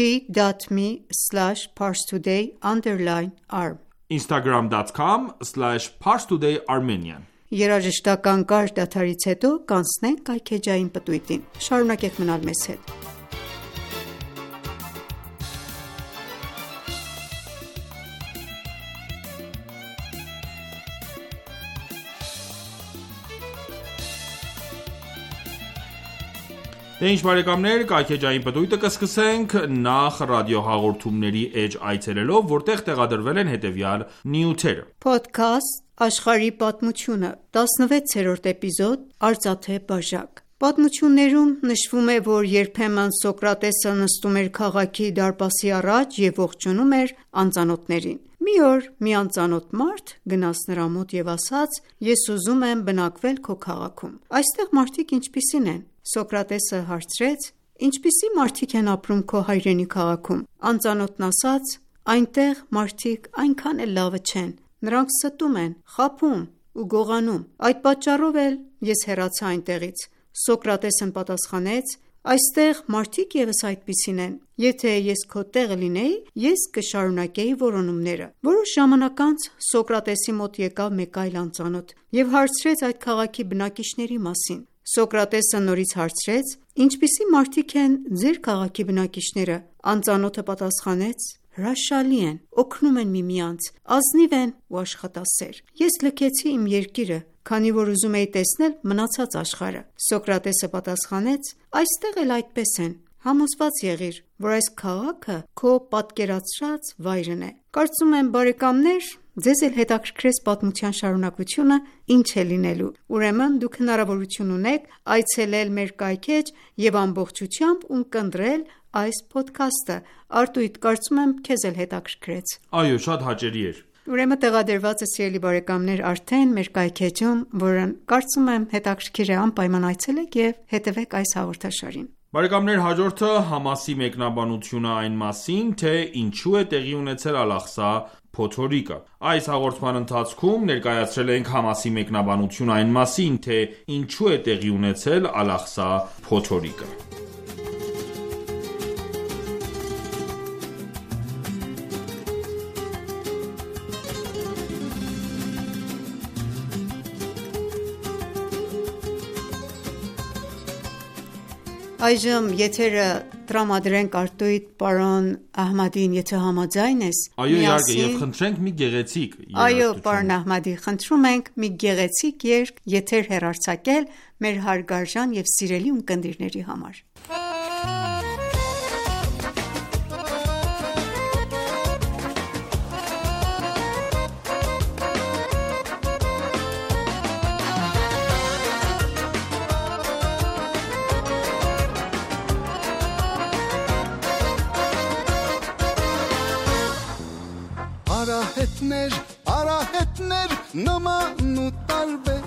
t.me/parstoday_arm instagram.com/parstodayarmenian Երաժշտական կարճ դադարից հետո կանցնենք կայքեջային պտույտին։ Շարունակեք մնալ մեզ հետ։ Դե ինչ բարեկամներ, կայքեջային պտույտը կսկսենք նախ ռադիոհաղորդումների էջ այցելելով, որտեղ տեղադրվել են հետևյալ նյութերը. Podcast Աշխարհի պատմությունը 16-րդ էպիզոդ Արծաթե բաժակ Պատմություններում նշվում է, որ երբեմն Սոկրատեսը նստում էր քաղաքի դարպասի առաջ և ողջունում էր անծանոթներին։ Մի օր մի անծանոթ մարդ գնաց նրա մոտ և ասաց. «Ես ուզում եմ բնակվել քո քաղաքում։ Այստեղ մարդիկ ինչպիսի՞ն են»։ Սոկրատեսը հարցրեց. «Ինչպիսի մարդիկ են ապրում քո հայրենի քաղաքում»։ Անծանոթն ասաց. «Այնտեղ մարդիկ այնքան էլ լավը չեն, նրանք ստում են, խաբում ու գողանում։ Այդ պատճառով էլ ես հեռացա այնտեղից»։ Սոկրատեսն պատասխանեց. Այստեղ մարդիկ ևս այդպիսին են։ Եթե ես քո տեղը լինեի, ես կշարունակեի որոնումները։ Որոշ ժամանակ անց Սոկրատեսի մոտ եկավ մեկ այլ անծանոթ և հարցրեց այդ քաղաքի բնակիչների մասին։ Սոկրատեսը նորից հարցրեց. «Ինչպիսի մարդիկ են ձեր քաղաքի բնակիչները»։ Անծանոթը պատասխանեց. «Հրաշալի են, օգնում են միմյանց, ազնիվ են ու աշխատասեր։ Ես լքեցի իմ երկիրը, քանի որ ուզում էի տեսնել մնացած աշխարհը»։ Սոկրատեսը պատասխանեց. «Այստեղ էլ այդպես են։ Համոզված եղիր, որ այս քաղաքը քո պատկերացրած վայրն է»։ Կարծում եմ, բարեկամներ, ձեզ էլ հետաքրքրեց պատմության շարունակությունը ինչ է լինելու։ Ուրեմն դուք հնարավորություն ունեք այցելել մեր կայքէջ և ամբողջությամբ ունկնդրել այս փոդքասթը։ Արտույտ, կարծում եմ քեզ էլ հետաքրքրեց։ Այո, շատ հաճելի էր։ Ուրեմն տեղադրված է, սիրելի բարեկամներ, արդեն մեր կայքէջում, որն կարծում եմ հետաքրքիր է, անպայման այցելեք և հետևեք այս հաղորդաշարին։ Բարեկամներ, հաջորդը Համասի մեկնաբանությունը այն մասին, թե ինչու է տեղի ունեցել Ալ-Աղսա փոթորիկը։ Այս հաղորդման ընթացքում ներկայացրել ենք Համասի մեկնաբանությունը այն մասին, թե ինչու է տեղի ունեցել Ալ-Աղսա փոթորիկը։ Այժմ եթերը տրամադրենք Արտույտ պարոն Ահմադին, եթե համաձայն ես։ Այո, իհարկե, եւ խնդրենք մի գեղեցիկ երաժշտություն։ Այո, պարոն Ահմադի, խնդրում ենք մի գեղեցիկ երգ եթեր հեռարձակել մեր հարգարժան եւ սիրելի ունկնդիրների համար։ Արահետներ նման ու տարբեր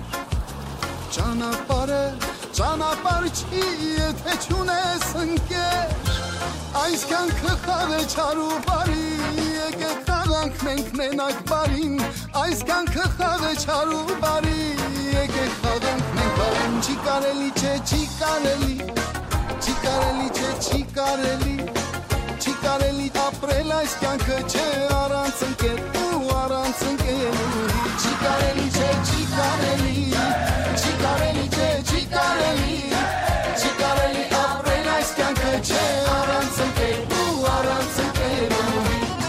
Ճանապարհ չի, եթե չունես ընկեր Այս կյանքը խաղ է չար ու բարի Եկեք խաղանք մենք մենակ բարին Այս կյանքը խաղ է չար ու բարի Եկեք խաղանք մենք բարին Չի կարելի չէ, չի կարելի Չի կարելի չէ, չի կարելի Չի կարելի ապրել այս կյանքը չէ առանց ընկեր ու առանց ընկերու Չի կարելի չէ, չի կարելի Չի կարելի չէ, չի կարելի Չի կարելի ապրել այս կյանքը չէ առանց ընկեր ու առանց ընկերու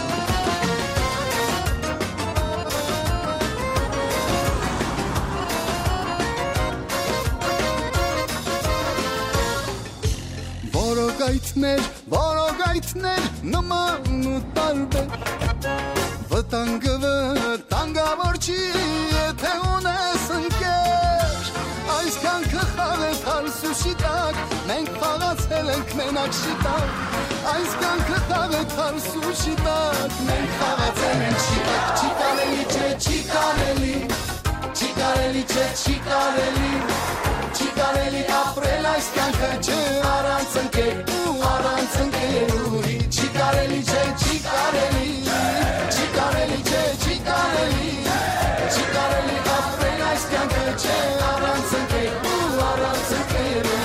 Որոգայթներ նման ու տարբեր Վտանգավոր չի, եթե ունես ընկեր Այս կյանքը խաղ է թարս ու շիտակ Մենք խաղացել ենք մենակ շիտակ Այս կյանքը խաղ է թարս ու շիտակ Մենք խաղացել ենք շիտակ Չի կարելի չէ, չի կարելի Չի կարելի չէ, չի կարելի Չի կարելի ապրել այս կյանքը չէ առանց ընկեր ու առանց ընկերու Չի կարելի չէ, չի կարելի Չի կարելի չէ, չի կարելի Չի կարելի ապրել այս կյանքը չէ առանց ընկեր ու առանց ընկերու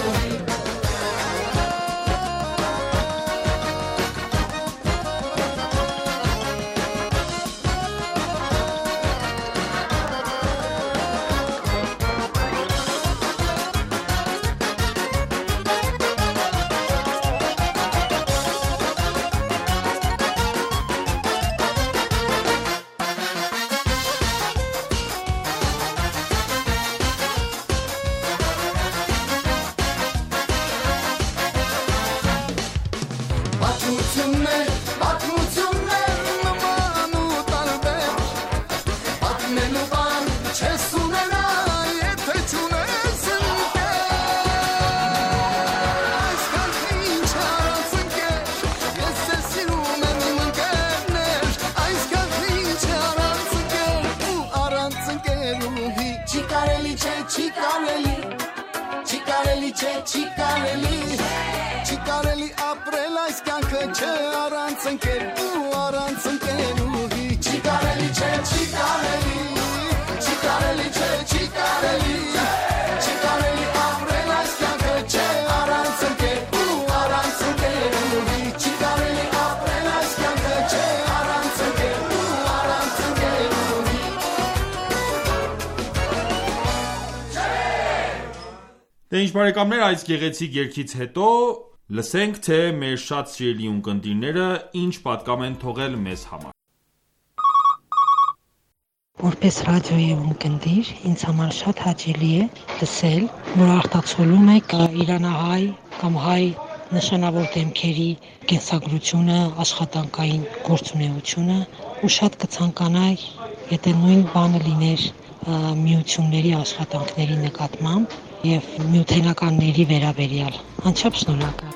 Չի կարելի ապրել այս կյանքը չէ առանց ընկեր ու առանց ընկերու Չի կարելի չէ, չի կարելի Չի կարելի չէ, չի կարելի Չի կարելի ապրել այս կյանքը չէ առանց ընկեր Դե ինչ բարեկամներ, այս գեղեցիկ երգից հետո լսենք, թե մեր շատ սիրելի ունկնդիրները ինչ պատկամ են թողել մեզ համար։ Որպես ռադիոյի ունկնդիր, ինձ համար շատ հաճելի է լսել, որ արտացոլում եք իրանահայ կամ հայ նշանավոր դեմքերի կենսագրությունը, աշխատանքային գործունեությունը, ու շատ կցանկանայի, եթե նույն բանը լիներ միությունների աշխատանքների նկատմամբ և միութենականների վերաբերյալ։ Անչափ շնորհակալ։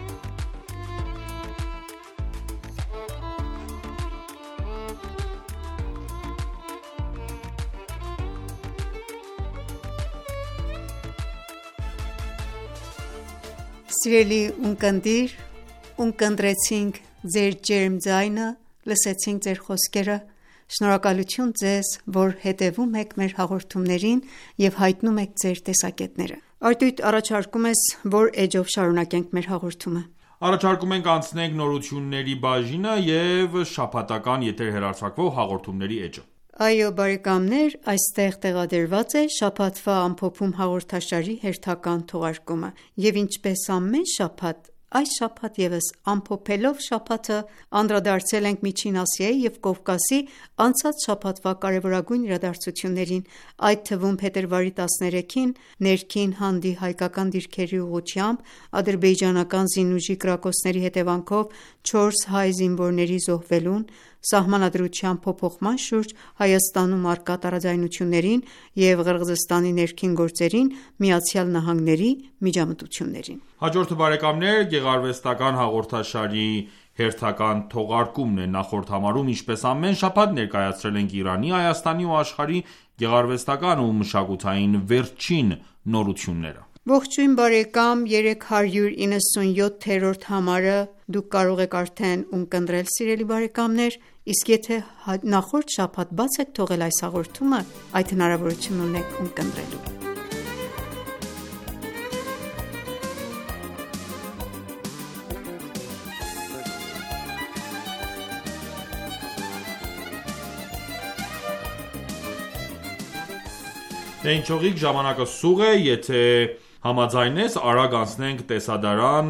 Սիրելի ունկնդիր, ունկնդրեցինք ձեր ջերմ ձայնը, լսեցինք ձեր խոսքերը, շնորհակալություն ձեզ, որ հետևում եք մեր հաղորդումներին և հայտնում եք ձեր տեսակետները։ Արտույտ առաջարկում ես, որ էջով շարունակենք մեր հաղորդումը։ Առաջարկում ենք անցնենք նորությունների բաժինը և շաբաթական եթեր հեռարձակվող հաղորդումների էջը։ Այո, բարեկամներ, այստեղ տեղադրված է շաբաթվա ամփոփում հաղորդաշարի հերթական թողարկումը, և ինչպես ամեն շաբաթ, այս շաբաթ ևս ամփոփելով շաբաթը անդրադարձել ենք Միջին Ասիայի և Կովկասի անցած շաբաթվա կարևորագույն իրադարձություններին, այդ թվում փետրվարի 13-ին ներքին հանդի հայկական դիրքերի ուղղությամբ ադրբեջանական զինուժի կրակոցների հետևանքով 4 հայ զինվորների զոհվելուն, Սահմանադրության փոփոխման շուրջ Հայաստանում առկա տարաձայնություններին և Ղրղզստանի ներքին գործերին ԱՄՆ-ի միջամտություններին։ Հաջորդը բարեկամներ, գեղարվեստական հաղորդաշարի հերթական թողարկումն է։ Նախորդ համարում, ինչպես ամեն շաբաթ, ներկայացրել ենք Իրանի, Հայաստանի ու աշխարհի գեղարվեստական ու մշակութային վերջին նորությունները։ Ողջույն բարեկամ, 397-րդ համարը դուք կարող եք արդեն ունկնդրել, սիրելի բարեկամներ, իսկ եթե նախորդ շաբաթ բաց եք թողել այս հաղորդումը, այդ հնարավորությունն ունեք ունկնդրելու։ Դե ինչ ուղիղ, ժամանակը սուղ է, եթե համաձայն ես, արագ անցնենք տեսադարան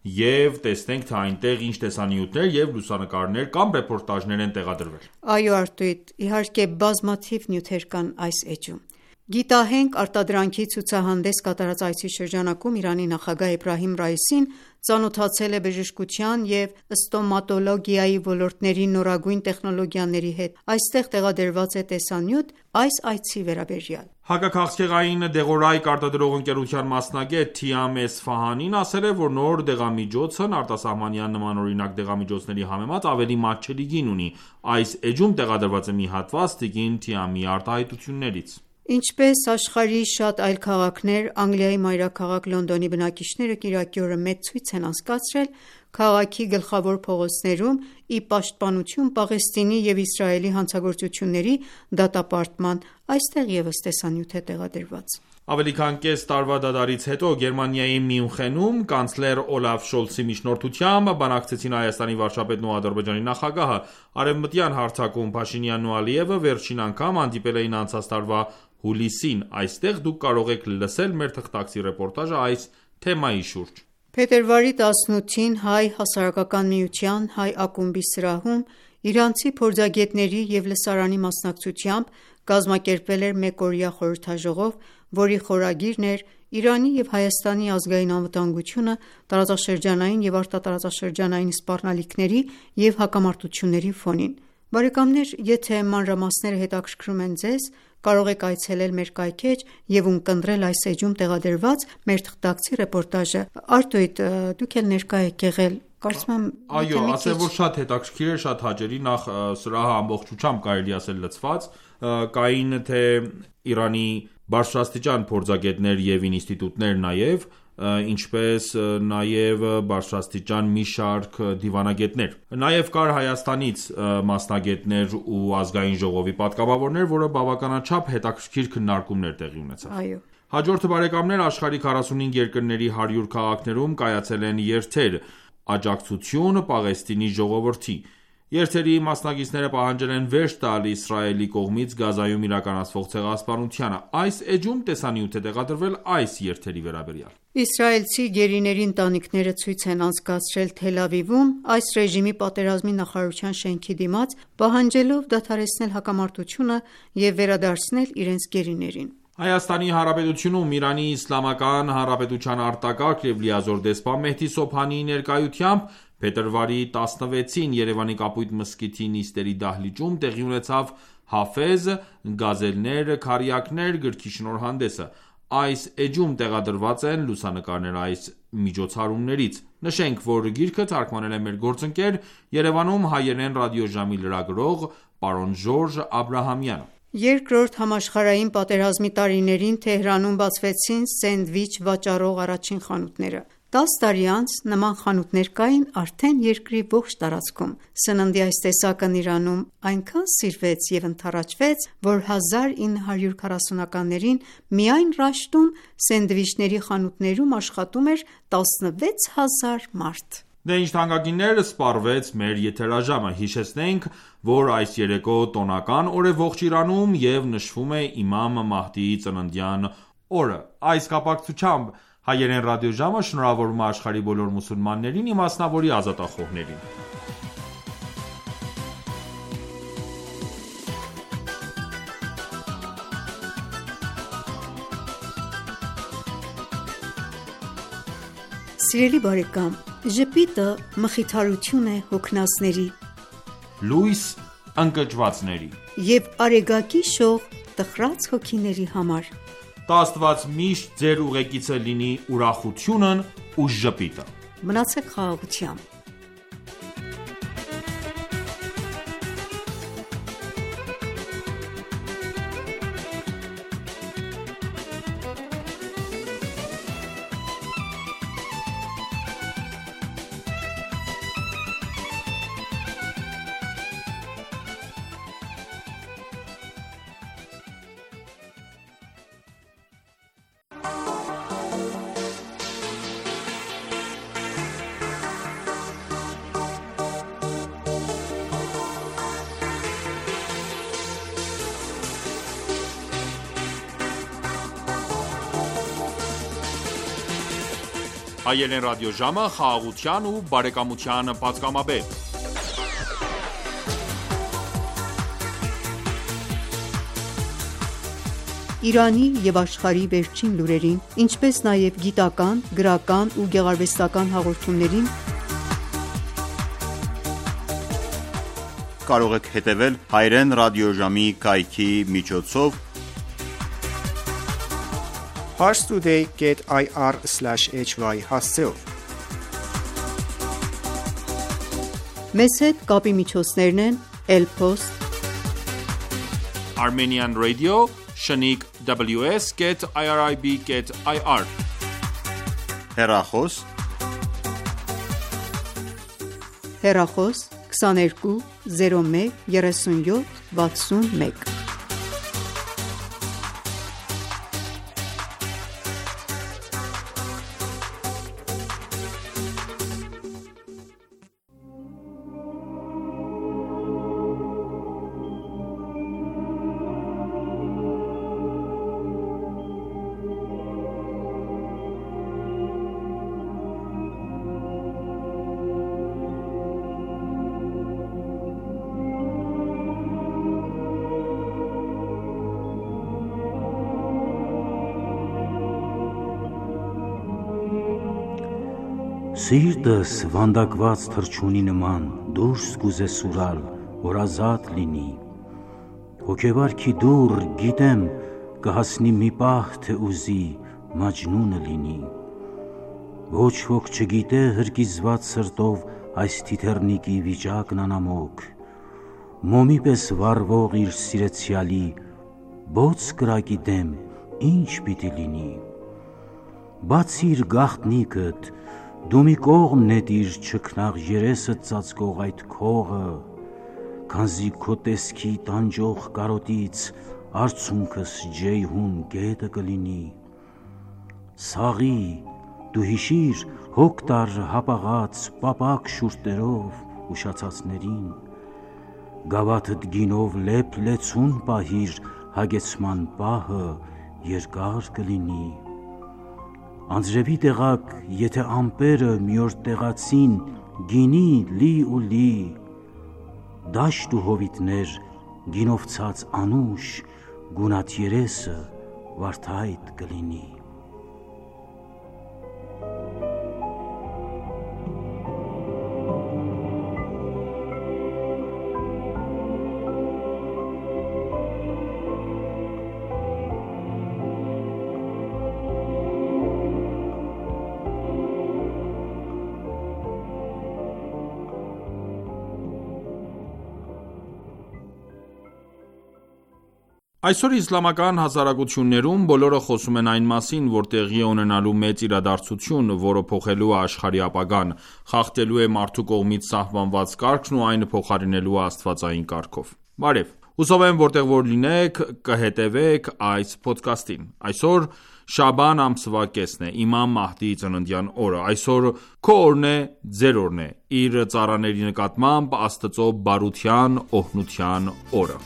և տեսնենք, թե այնտեղ ինչ տեսանյութեր և լուսանկարներ կամ ռեպորտաժներ են տեղադրվել։ Այո Արտույտ, իհարկե բազմաթիվ նյութեր կան այս էջում։ Գիտահենք արտադրանքի ցուցահանդես կատարած այցի շրջանակում Իրանի նախագահ Էբրահիմ Ռայիսին ծանոթացել է բժշկության և ստոմատոլոգիայի ոլորտների նորագույն տեխնոլոգիաների հետ։ Այստեղ տեղադրված է տեսանյութ այս այցի վերաբերյալ։ Հակաքաղցկեղային դեղորայք արտադրող ընկերության մասնագետ Թիամ Էսֆահանին ասել է, որ նոր դեղամիջոցն արտասահմանյան նմանօրինակ դեղամիջոցների համեմատ ավելի մատչելի գին ունի։ Այս էջում տեղադրված է մի հատված տիկին Թիամի արտահայտություններից։ Ինչպես աշխարհի շատ այլ քաղաքներ, Անգլիայի մայրաքաղաք Լոնդոնի բնակիչները կիրակի օրը մեծ ցույց են անցկացրել քաղաքի գլխավոր փողոցներում՝ ի պաշտպանություն Պաղեստինի և Իսրայելի հանցագործությունների դատապարտման։ Այստեղ ևս տեսանյութ է տեղադրված։ Ավելի քան կես տարվա դադարից հետո Գերմանիայի Մյունխենում կանցլեր Օլաֆ Շոլցի միջնորդությամբ բանակցեցին Հայաստանի վարչապետն ու Ադրբեջանի նախագահը։ Արևմտյան հարթակում Փաշինյանն ու Ալիևը վերջին անգամ հանդիպել էին անցած տարվա հուլիսին։ Այստեղ դուք կարող եք լսել մեր թղթակցի ռեպորտաժը այս թեմայի շուրջ։ Փետրվարի 18-ին Հայ հասարակական միության Հայ ակումբի սրահում իրանցի փորձագետների և լսարանի մասնակցությամբ կազմակերպվել էր մեկօրյա խորհրդաժողով, որի խորագիրն էր «Իրանի և Հայաստանի ազգային անվտանգությունը տարածաշրջանային և արտատարածաշրջանային սպառնալիքների և հակամարտությունների ֆոնին»։ Բարեկամներ, եթե մանրամասները հետաքրքրում են ձեզ, կարող եք այցելել մեր կայքէջ և ունկնդրել այս էջում տեղադրված մեր թղթակցի ռեպորտաժը։ Արտույտ, դուք էլ ներկա եք եղել, կարծում եմ։ Այո, ասեմ, որ շատ հետաքրքիր է, շատ հաճելի, նախ սրահը ամբողջությամբ կարելի ասել լցված, կային թե Իրանի բարձրաստիճան փորձագետներ և ինստիտուտներ նաև, ինչպես նաև բարձրաստիճան մի շարք դիվանագետներ։ Նաև կար Հայաստանից մասնագետներ ու ազգային ժողովի պատգամավորներ, որը բավականաչափ հետաքրքիր քննարկումներ տեղի ունեցավ։ Այո։ Հաջորդը բարեկամներ, աշխարհի 45 երկրների 100 քաղաքներում կայացել են երթեր աջակցություն Պաղեստինի ժողովրդի։ Երթերի մասնակիցները պահանջել են վերջ տալ Իսրայելի կողմից Գազայում իրականացվող ցեղասպանությանը։ Այս էջում տեսանյութ է տեղադրվել այս երթերի վերաբերյալ։ Իսրայելցի գերիների ընտանիքները ցույց են անցկացրել Թել Ավիվում այս ռեժիմի պատերազմի նախարարության շենքի դիմաց, պահանջելով դադարեցնել հակամարտությունը և վերադարձնել իրենց գերիներին։ Հայաստանի Հանրապետությունում Իրանի Իսլամական Հանրապետության արտակարգ և լիազոր դեսպան Մեհդի Սոբհանիի ներկայությամբ փետրվարի 16-ին Երևանի Կապույտ մզկիթի նիստերի դահլիճում տեղի ունեցավ «Հաֆեզ. գազելներ, քառյակներ» գրքի շնորհանդեսը։ Այս էջում տեղադրված են լուսանկարներ այս միջոցառումներից։ Նշենք, որ գիրքը թարգմանել է մեր գործընկեր, Երևանում հայերեն ռադիոժամի լրագրող պարոն Ժորժ Աբրահամյանը։ Երկրորդ համաշխարհային պատերազմի տարիներին Թեհրանում բացվեցին սենդվիչ վաճառող առաջին խանութները։ 10 տարի անց նման խանութներ կային արդեն երկրի ողջ տարածքում։ Սննդի այս տեսակն Իրանում այնքան սիրվեց և ընդառաջվեց, որ 1940-ականներին միայն Ռաշտում սենդվիչների խանութներում աշխատում էր 16000 մարդ։ Դե ինչ թանկագիններ, սպառվեց մեր եթերաժամը։ Հիշեցնենք, որ այս երեկո տոնական օր է ողջ Իրանում և նշվում է Իմամ Մահդիի ծննդյան օրը։ Այս կապակցությամբ հայերեն ռադիոժամը շնորհավորում է աշխարհի բոլոր մուսուլմաններին, իմասնավորի ազատախոհներին։ Սիրելի բարեկամ, ժպիտը մխիթարություն է հոգնածների, լույս ընկճվածների և արեգակի շող տխրած հոգիների համար։ Տա Աստված միշտ ձեր ուղեկիցը լինի ուրախությունն ու ժպիտը։ Մնացեք խաղաղությամբ։ Հայերեն ռադիոժամը խաղաղության ու բարեկամության պատգամաբեր։ Իրանի և աշխարհի վերջին լուրերին, ինչպես նաև գիտական, գրական ու գեղարվեստական հաղորդումներին կարող եք հետևել հայերեն ռադիոժամի կայքի միջոցով parstoday.ir/hy հասցեով։ Մեզ հետ կապի միջոցներն են Elpost, Armenian Radio, Shaniq WS.irib.ir հեռախոս 22 01 37 61։ Սիրտս վանդակված թռչունի նման դուրս կուզե սուրալ, որ ազատ լինի։ Հոգևարքի դուռ գիտեմ կհասնի մի պահ, թե ուզի Մաջնունը լինի։ Ոչ ոք չգիտե հրկիզված սրտով այս թիթեռնիկի վիճակն անամոք, մոմի պես վառվող իր սիրեցյալի բոց կրակի դեմ ինչ պիտի լինի։ Բացիր գաղտնիքդ, դու մի կողմ նետիր չքնաղ երեսդ ծածկող այդ քողը, քանզի քո տեսքի տանջող կարոտից արցունքս ջեյհուն գետը կլինի։ Սաղի դու հիշիր հոգ տար հապաղած պապակ շուրտերով ուշացածներին, գավաթդ գինով լեփ-լեցուն պահիր, հագեցման պահը երկար կլինի։ Անձրևի տեղակ, եթե ամպերը մի օր տեղացին, գինի լի ու լի, դաշտ ու հովիտներ, գինով ցած անուշ, գունատ երեսը վարդայդ կլինի։ Այսօր իսլամական հասարակություններում բոլորը խոսում են այն մասին, որ տեղի է ունենալու մեծ իրադարձություն, որը փոխելու է աշխարհի ապագան, խախտելու է մարդու կողմից սահմանված կարգն ու այն փոխարինելու է աստվածային կարգով։ Բարև։ Հուսով եմ, որտեղ որ լինեք, կհետևեք այս ոդքասթին։ Այսօր Շաբան ամսվա կեսն է, Իմամ Մահդիի ծննդյան օրը։ Այսօր քո օրն է, ձեր օրն է, իր ծառաների նկատմամբ Աստծո բարության, օրհնության օրը։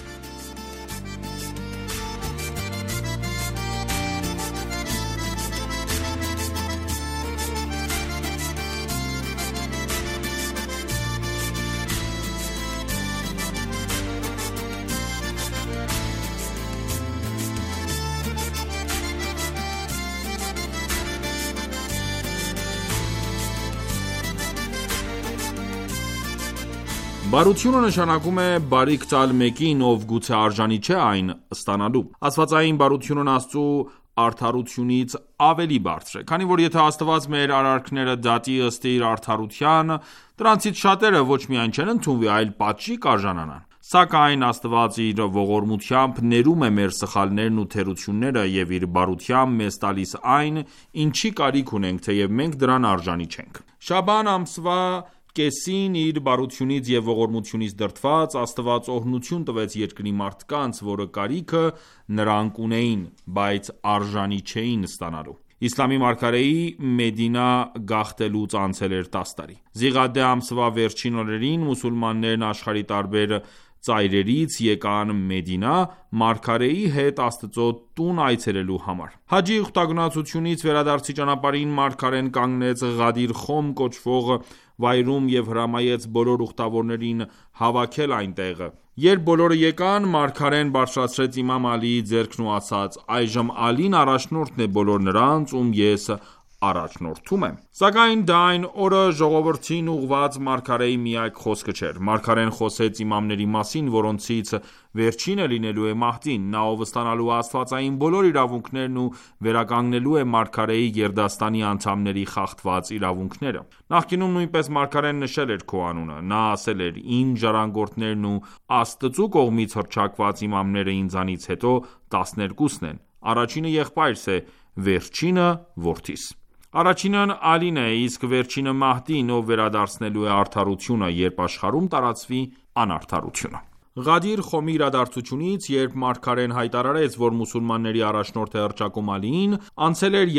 Բարությունը նշանակում է բարիք տալ մեկին, ով գուցե արժանի չէ այն ստանալու։ Աստվածային բարությունն Աստծու արդարությունից ավելի բարձր է, քանի որ եթե Աստված մեր արարքները դատի ըստ իր արդարության, դրանցից շատերը ոչ միայն չեն ընդունվի, այլ պատժի կարժանանան։ Սակայն Աստված իր ողորմությամբ ներում է մեր սխալներն ու թերությունները և իր բարությամբ մեզ տալիս այն, ինչի կարիք ունենք, թեև մենք դրան արժանի չենք։ Շաբան ամսվա կեսին իր բարությունից և ողորմությունից դրդված, Աստված օրհնություն տվեց երկրի մարդկանց, որը կարիքը նրանք ունեին, բայց արժանի չէին ստանալու։ Իսլամի մարգարեի Մեդինա գաղթելուց անցել էր 10 տարի։ Զիղադե ամսվա վերջին օրերին մուսուլմաններն աշխարհի տարբեր ծայրերից եկան Մեդինա մարգարեի հետ Աստծո տուն այցելելու համար։ Հաջի ուխտագնացությունից վերադարձի ճանապարհին մարգարեն կանգնեց Ղադիր Խոմ կոչվող վայրում և հրամայեց բոլոր ուխտավորներին հավաքել այնտեղ։ Երբ բոլորը եկան, մարգարեն բարձրացրեց իմամ Ալիի ձեռքն ու ասաց. «Այժմ Ալին առաջնորդն է բոլոր նրանց, ում ես առաջնորդում եմ»։ Սակայն դա այն օրը ժողովրդին ուղղված մարգարեի միակ խոսքը չէր։ Մարգարեն խոսեց իմամների մասին, որոնցից վերջինը լինելու է Մահդին, նա ով ստանալու է աստվածային բոլոր իրավունքներն ու վերականգնելու է մարգարեի գերդաստանի անդամների խախտված իրավունքները։ Նախկինում նույնպես մարգարեն նշել էր քո անունը։ Նա ասել էր. «Իմ ժառանգորդներն ու Աստծու կողմից հռչակված իմամները ինձանից հետո 12-ն են։ Առաջինը եղբայրս է, վերջինը որդիս։ Առաջինն Ալին է, իսկ վերջինը Մահդին, ով վերադարձնելու է արդարությունը, երբ աշխարհում տարածվի անարդարությունը»։ Ղադիր Խոմի իրադարձությունից, երբ մարգարեն հայտարարեց, որ մուսուլմանների առաջնորդ է հռչակում Ալիին, անցել էր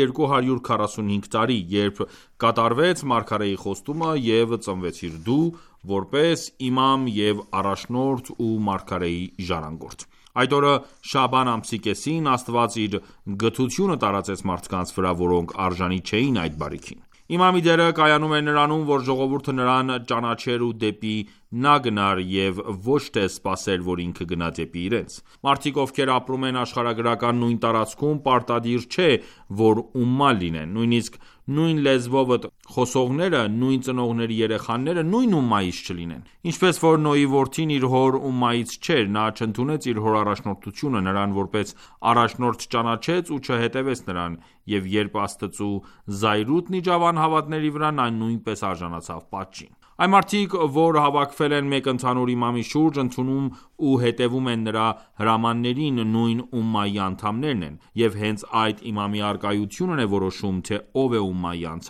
245 տարի, երբ կատարվեց մարգարեի խոստումը և ծնվեցիր դու, որպես իմամ և առաջնորդ ու մարգարեի ժառանգորդ։ Այդ օրը Շաբան ամսի կեսին Աստված իր գթությունը տարածեց մարդկանց վրա, որոնք արժանի չէին այդ բարիքին։ Իմամի դերը կայանում էր նրանում, որ ժողովուրդը նրան ճանաչեր ու դեպի նա գնար և ոչ թե սպասեր, որ ինքը գնա դեպի իրենց։ Մարդիկ, ովքեր ապրում են աշխարհագրական նույն տարածքում, պարտադիր չէ, որ ումմա լինեն, նույնիսկ նույն լեզվով խոսողները, նույն ծնողների երեխաները նույն ումմայից չլինեն։ Ինչպես որ Նոյի որդին իր հոր ումմայից չէր, նա չընդունեց իր հոր առաջնորդությունը, նրան որպես առաջնորդ ճանաչեց ու չհետևեց նրան, և երբ Աստծու զայրույթն իջավ անհավատների վրա, նա նույնպես արժանացավ պատժին։ Այն մարդիկ, որ հավաքվել են մեկ ընդհանուր իմամի շուրջ, ընդունում ու հետևում են նրա հրամաններին, նույն ումմայի անդամներն են, և հենց այդ իմամի առկայությունն է որոշում, թե ով է ումմայի անդամ։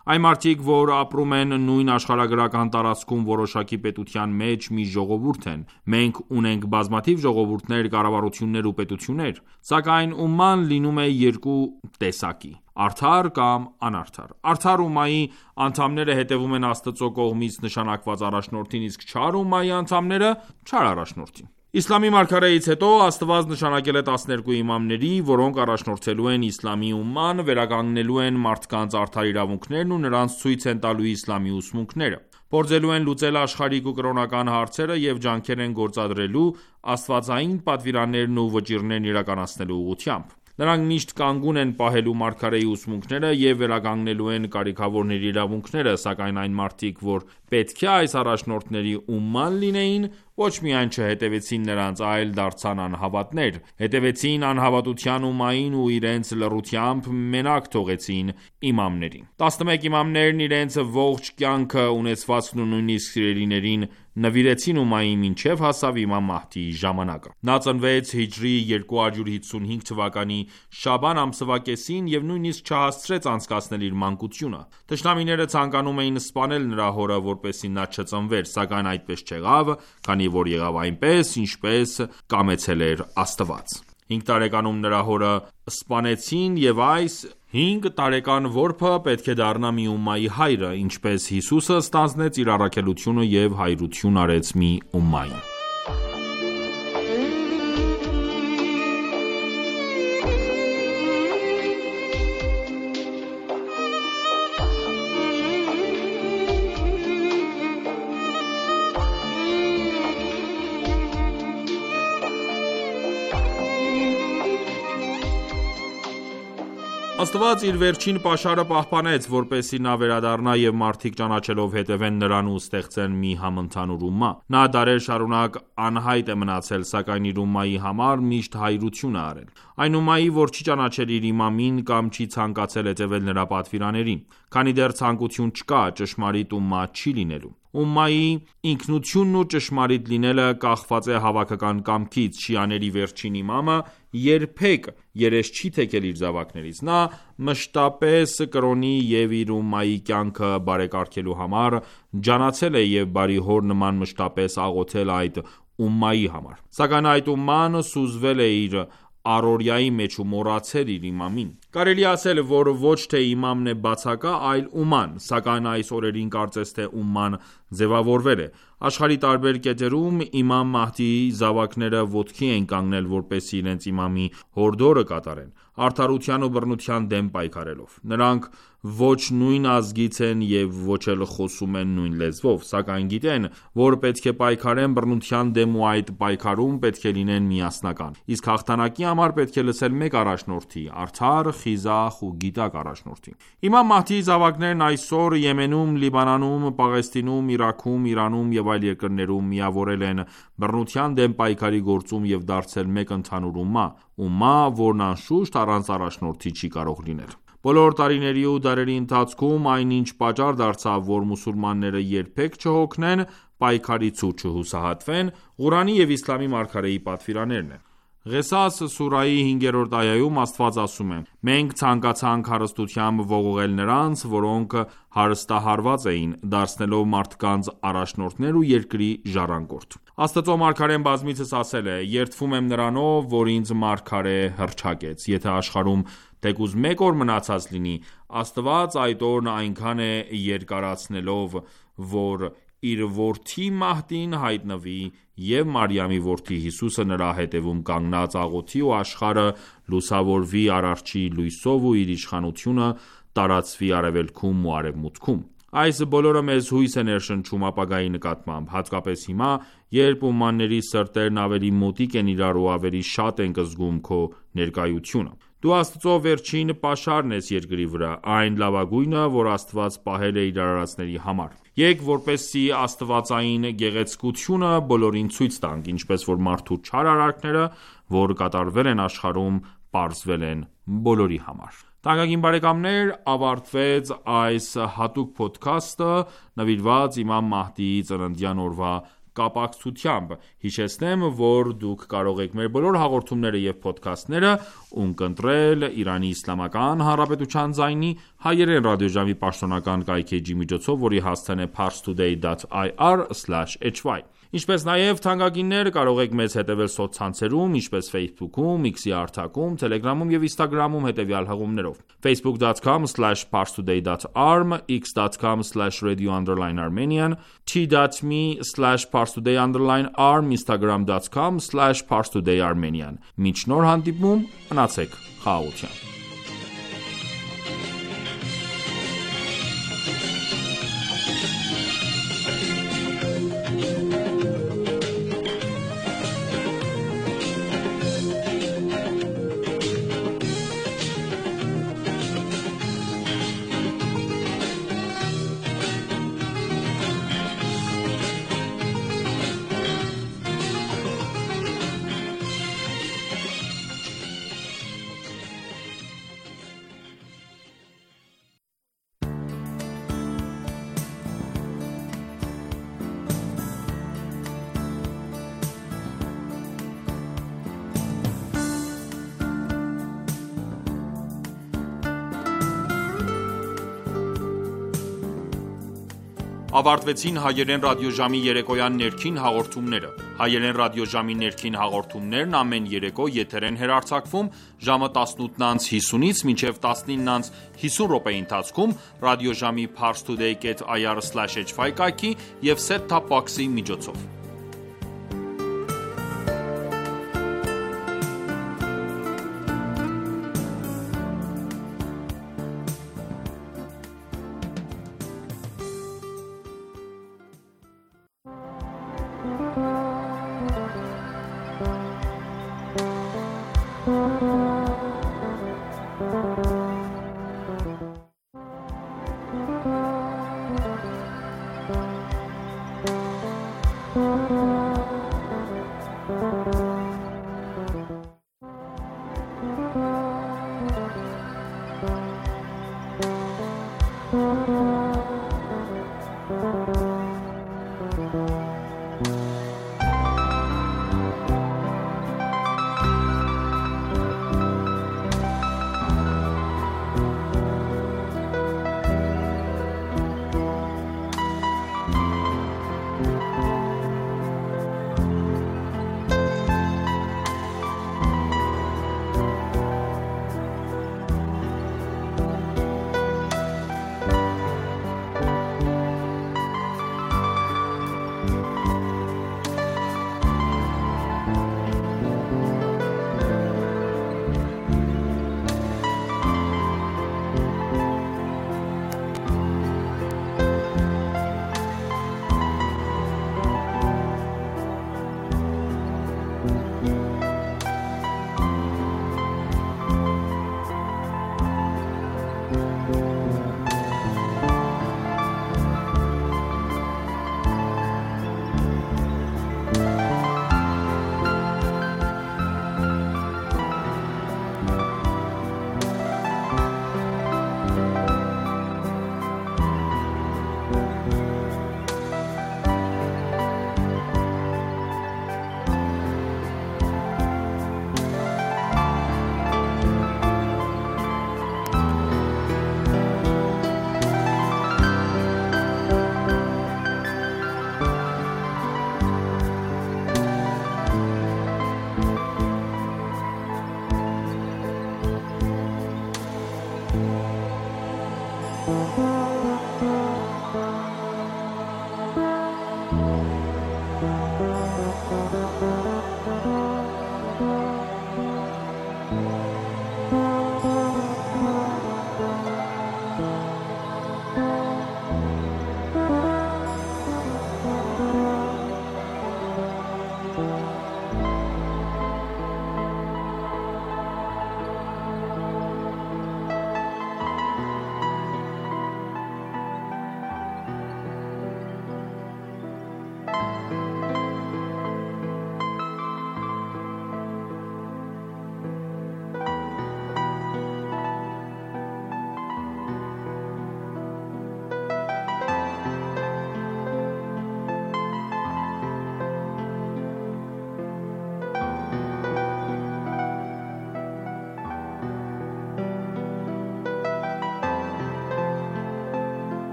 Այն մարդիկ, որ ապրում են նույն աշխարհագրական տարածքում որոշակի պետության մեջ մի ժողովուրդ են: Մենք ունենք բազմաթիվ ժողովուրդներ, կառավարություններ ու պետություններ: Սակայն ումման լինում է երկու տեսակի՝ արդար կամ անարդար: Արդար ումմայի անդամները հետևում են Աստծո կողմից նշանակված առաջնորդին, իսկ չար ումմայի անդամները՝ չար առաջնորդին: Իսլամի մարգարեից հետո Աստված նշանակել է 12 իմամների, որոնք առաջնորդելու են իսլամի ումման, վերականգնելու են մարդկանց արդար իրավունքներն ու նրանց ցույց են տալու իսլամի ուսմունքները: Փորձելու են լուծել աշխարհիկ ու կրոնական հարցերը և ջանքեր են գործադրելու աստվածային պատվիրաններն ու վճիռներն իրականացնելու ուղղությամբ: Նրանք միշտ կանգուն են պահելու մարգարեի ուսմունքները և վերականգնելու են կարիքավորների իրավունքները: Սակայն այն մարդիկ, որ պետք է այս առաջնորդների ումման լինեին, ոչ միայն չհետևեցին նրանց, այլ դարձան անհավատներ: Հետևեցին անհավատության ումմային ու իրենց լռությամբ մենակ թողեցին իմամներին: 11 իմամներն իրենց ողջ կյանքը, ունեցվածքն ու նույնիսկ սիրելիներին նվիրեցին ումմային մինչև հասավ իմամ Մահդիի ժամանակը: Նա ծնվեց հիջրի 255 թվականի շաաբան ամսվա կեսին և նույնիսկ չհասցրեց անցկացնել իր մանկությունը: Թշնամիները ցանկանում էին սպանել նրա հորը, որպեսզի նա չծնվեր: Սակայն այդպես չեղավ, քանի որ եղավ այնպես, ինչպես կամեցել էր Աստված: 5 տարեկանում նրա հորը սպանեցին և այս 5 տարեկան որբը պետք է դառնա մի ումմայի հայրը, ինչպես Հիսուսը ստանձնեց իր առաքելությունը և հայրություն արեց մի ումմայի: Աստված իր վերջին պաշարը պահպանեց, որպեսզի նա վերադառնա և մարդիկ ճանաչելով հետևեն նրան ու ստեղծեն մի համընդհանուր ումմա: Նա դարեր շարունակ անհայտ է մնացել, սակայն իր ումմայի համար միշտ հայրություն է արել: Այն ումմայի, որ չի ճանաչել իր իմամին կամ չի ցանկացել հետևել նրա պատվիրաններին: Քանի դեռ ցանկություն չկա, ճշմարիտ ումմա չի լինելու: Ումմայի ինքնությունն ու ճշմարիտ լինելը կախված է հավաքական կամքից: Շիաների վերջին իմամը երբեք երես չի թեքել իր զավակներից: Նա մշտապես կրոնի և իր ումմայի կյանքը բարեկարգելու համար ջանացել է և բարի հոր նման մշտապես աղոթել այդ ումմայի համար: Սակայն այդ ումման սուզվել է իր առօրյայի մեջ ու մոռացել իր իմամին: Կարելի է ասել, որ ոչ թե իմամն է բացակա, այլ ումման: Սակայն այս օրերին կարծես թե ումման ձևավորվել է: Աշխարհի տարբեր կետերում իմամ Մահդիի զավակները ոտքի են կանգնել, որպեսզի իրենց իմամի հորդորը կատարեն, արդարության ու բռնության դեմ պայքարելով: Նրանք ոչ նույն ազգից են և ոչ էլ խոսում են նույն լեզվով: Սակայն գիտեն, որ պետք է պայքարեն բռնության դեմ ու այդ պայքարում պետք է լինեն միասնական: Իսկ հաղթանակի համար պետք է լսել մեկ առաջնորդի՝ արդար, խիզախ ու գիտակ առաջնորդի: Իմամ Մահդիի զավակներն այսօր Եմենում, Լիբանանում, Պաղեստինում, Իրաքում, Իրանում և այլ երկրներում միավորվել են բռնության դեմ պայքարի գործում և դարձել մեկ ընդհանուր ումմա, որն անշուշտ առանց առաջնորդի չի կարող լինել: Բոլոր տարիների ու դարերի ընթացքում այնինչ պատճառ դարձավ, որ մուսուլմանները երբեք չհոգնեն պայքարից ու չհուսահատվեն, Ղուրանի և իսլամի մարգարեի պատվիրաններն են: Ղեսաս սուրահի 5-րդ այայում Աստված ասում է. «Մենք ցանկացանք հարստությամբ ողողել նրանց, որոնք հարստահարված էին, դարձնելով մարդկանց առաջնորդներ ու երկրի ժառանգորդ»: Աստծո մարգարեն բազմիցս ասել է. «Երդվում եմ Նրանով, որ ինձ մարգարե հռչակեց: Եթե աշխարհում թեկուզ մեկ օր մնացած լինի, Աստված այդ օրն այնքան է երկարացնելով, որ իր որդի Մահդին հայտնվի և Մարիամի որդի Հիսուսը նրա հետևում կանգնած աղոթի ու աշխարհը լուսավորվի Արարչի լույսով ու իր իշխանությունը տարածվի արևելքում ու արևմուտքում: Այս բոլորը մեզ հույս է ներշնչում ապագայի նկատմամբ, հատկապես հիմա, երբ ումմաների սրտերն ավելի մոտիկ են իրար ու ավելի շատ ենք զգում քո ներկայությունը: Դու Աստծո վերջին պաշարն ես երկրի վրա, այն լավագույնը, որ Աստված պահել է իր արարածների համար: Եկ որպեսզի աստվածային գեղեցկությունը բոլորին ցույց տանք, ինչպես որ մարդու չար արարքները, որ կատարվել են աշխարհում, պարզվել են բոլորի համար: Թանկագին բարեկամներ, ավարտվեց այս հատուկ փոդքասթը՝ նվիրված իմամ Մահդիի ծննդյան օրվա կապակցությամբ: Հիշեցնեմ, որ դուք կարող եք մեր բոլոր հաղորդումները եւ փոդքասթները ունկնդրել Իրանի Իսլամական Հանրապետության ձայնի հայերեն ռադիոժամի պաշտոնական կայքէջի միջոցով, որի հասցեն է parstoday.ir/hy: Ինչպես նաև թանկագիններ կարող եք մեզ հետևել սոցցանցերում, ինչպես Facebook-ում, X-ի հարթակում, Telegram-ում եւ Instagram-ում հետևյալ հղումներով: facebook.com/parstoday.arm, x.com/radio_armenian, t.me/parstoday_arm, instagram.com/parstodayarmenian: Մինչ նոր հանդիպում, մնացեք խաղաղությամբ: Ավարտվեցին հայերեն ռադիոժամի երեկոյան ներքին հաղորդումները: Հայերեն ռադիոժամի ներքին հաղորդումներն ամեն երեկո եթեր են հեռարձակվում ժամը 18:50-ից մինչև 19:50 րոպեի ընթացքում ռադիոժամի parstoday.ir/hy կայքի և set-top box-ի միջոցով: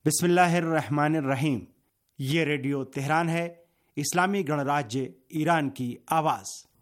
बिस्मिल्लाहिर्रहमानिर्रहीम। ये radio Tehran है, इस्लामी गणराज्य ईरान की आवाज़।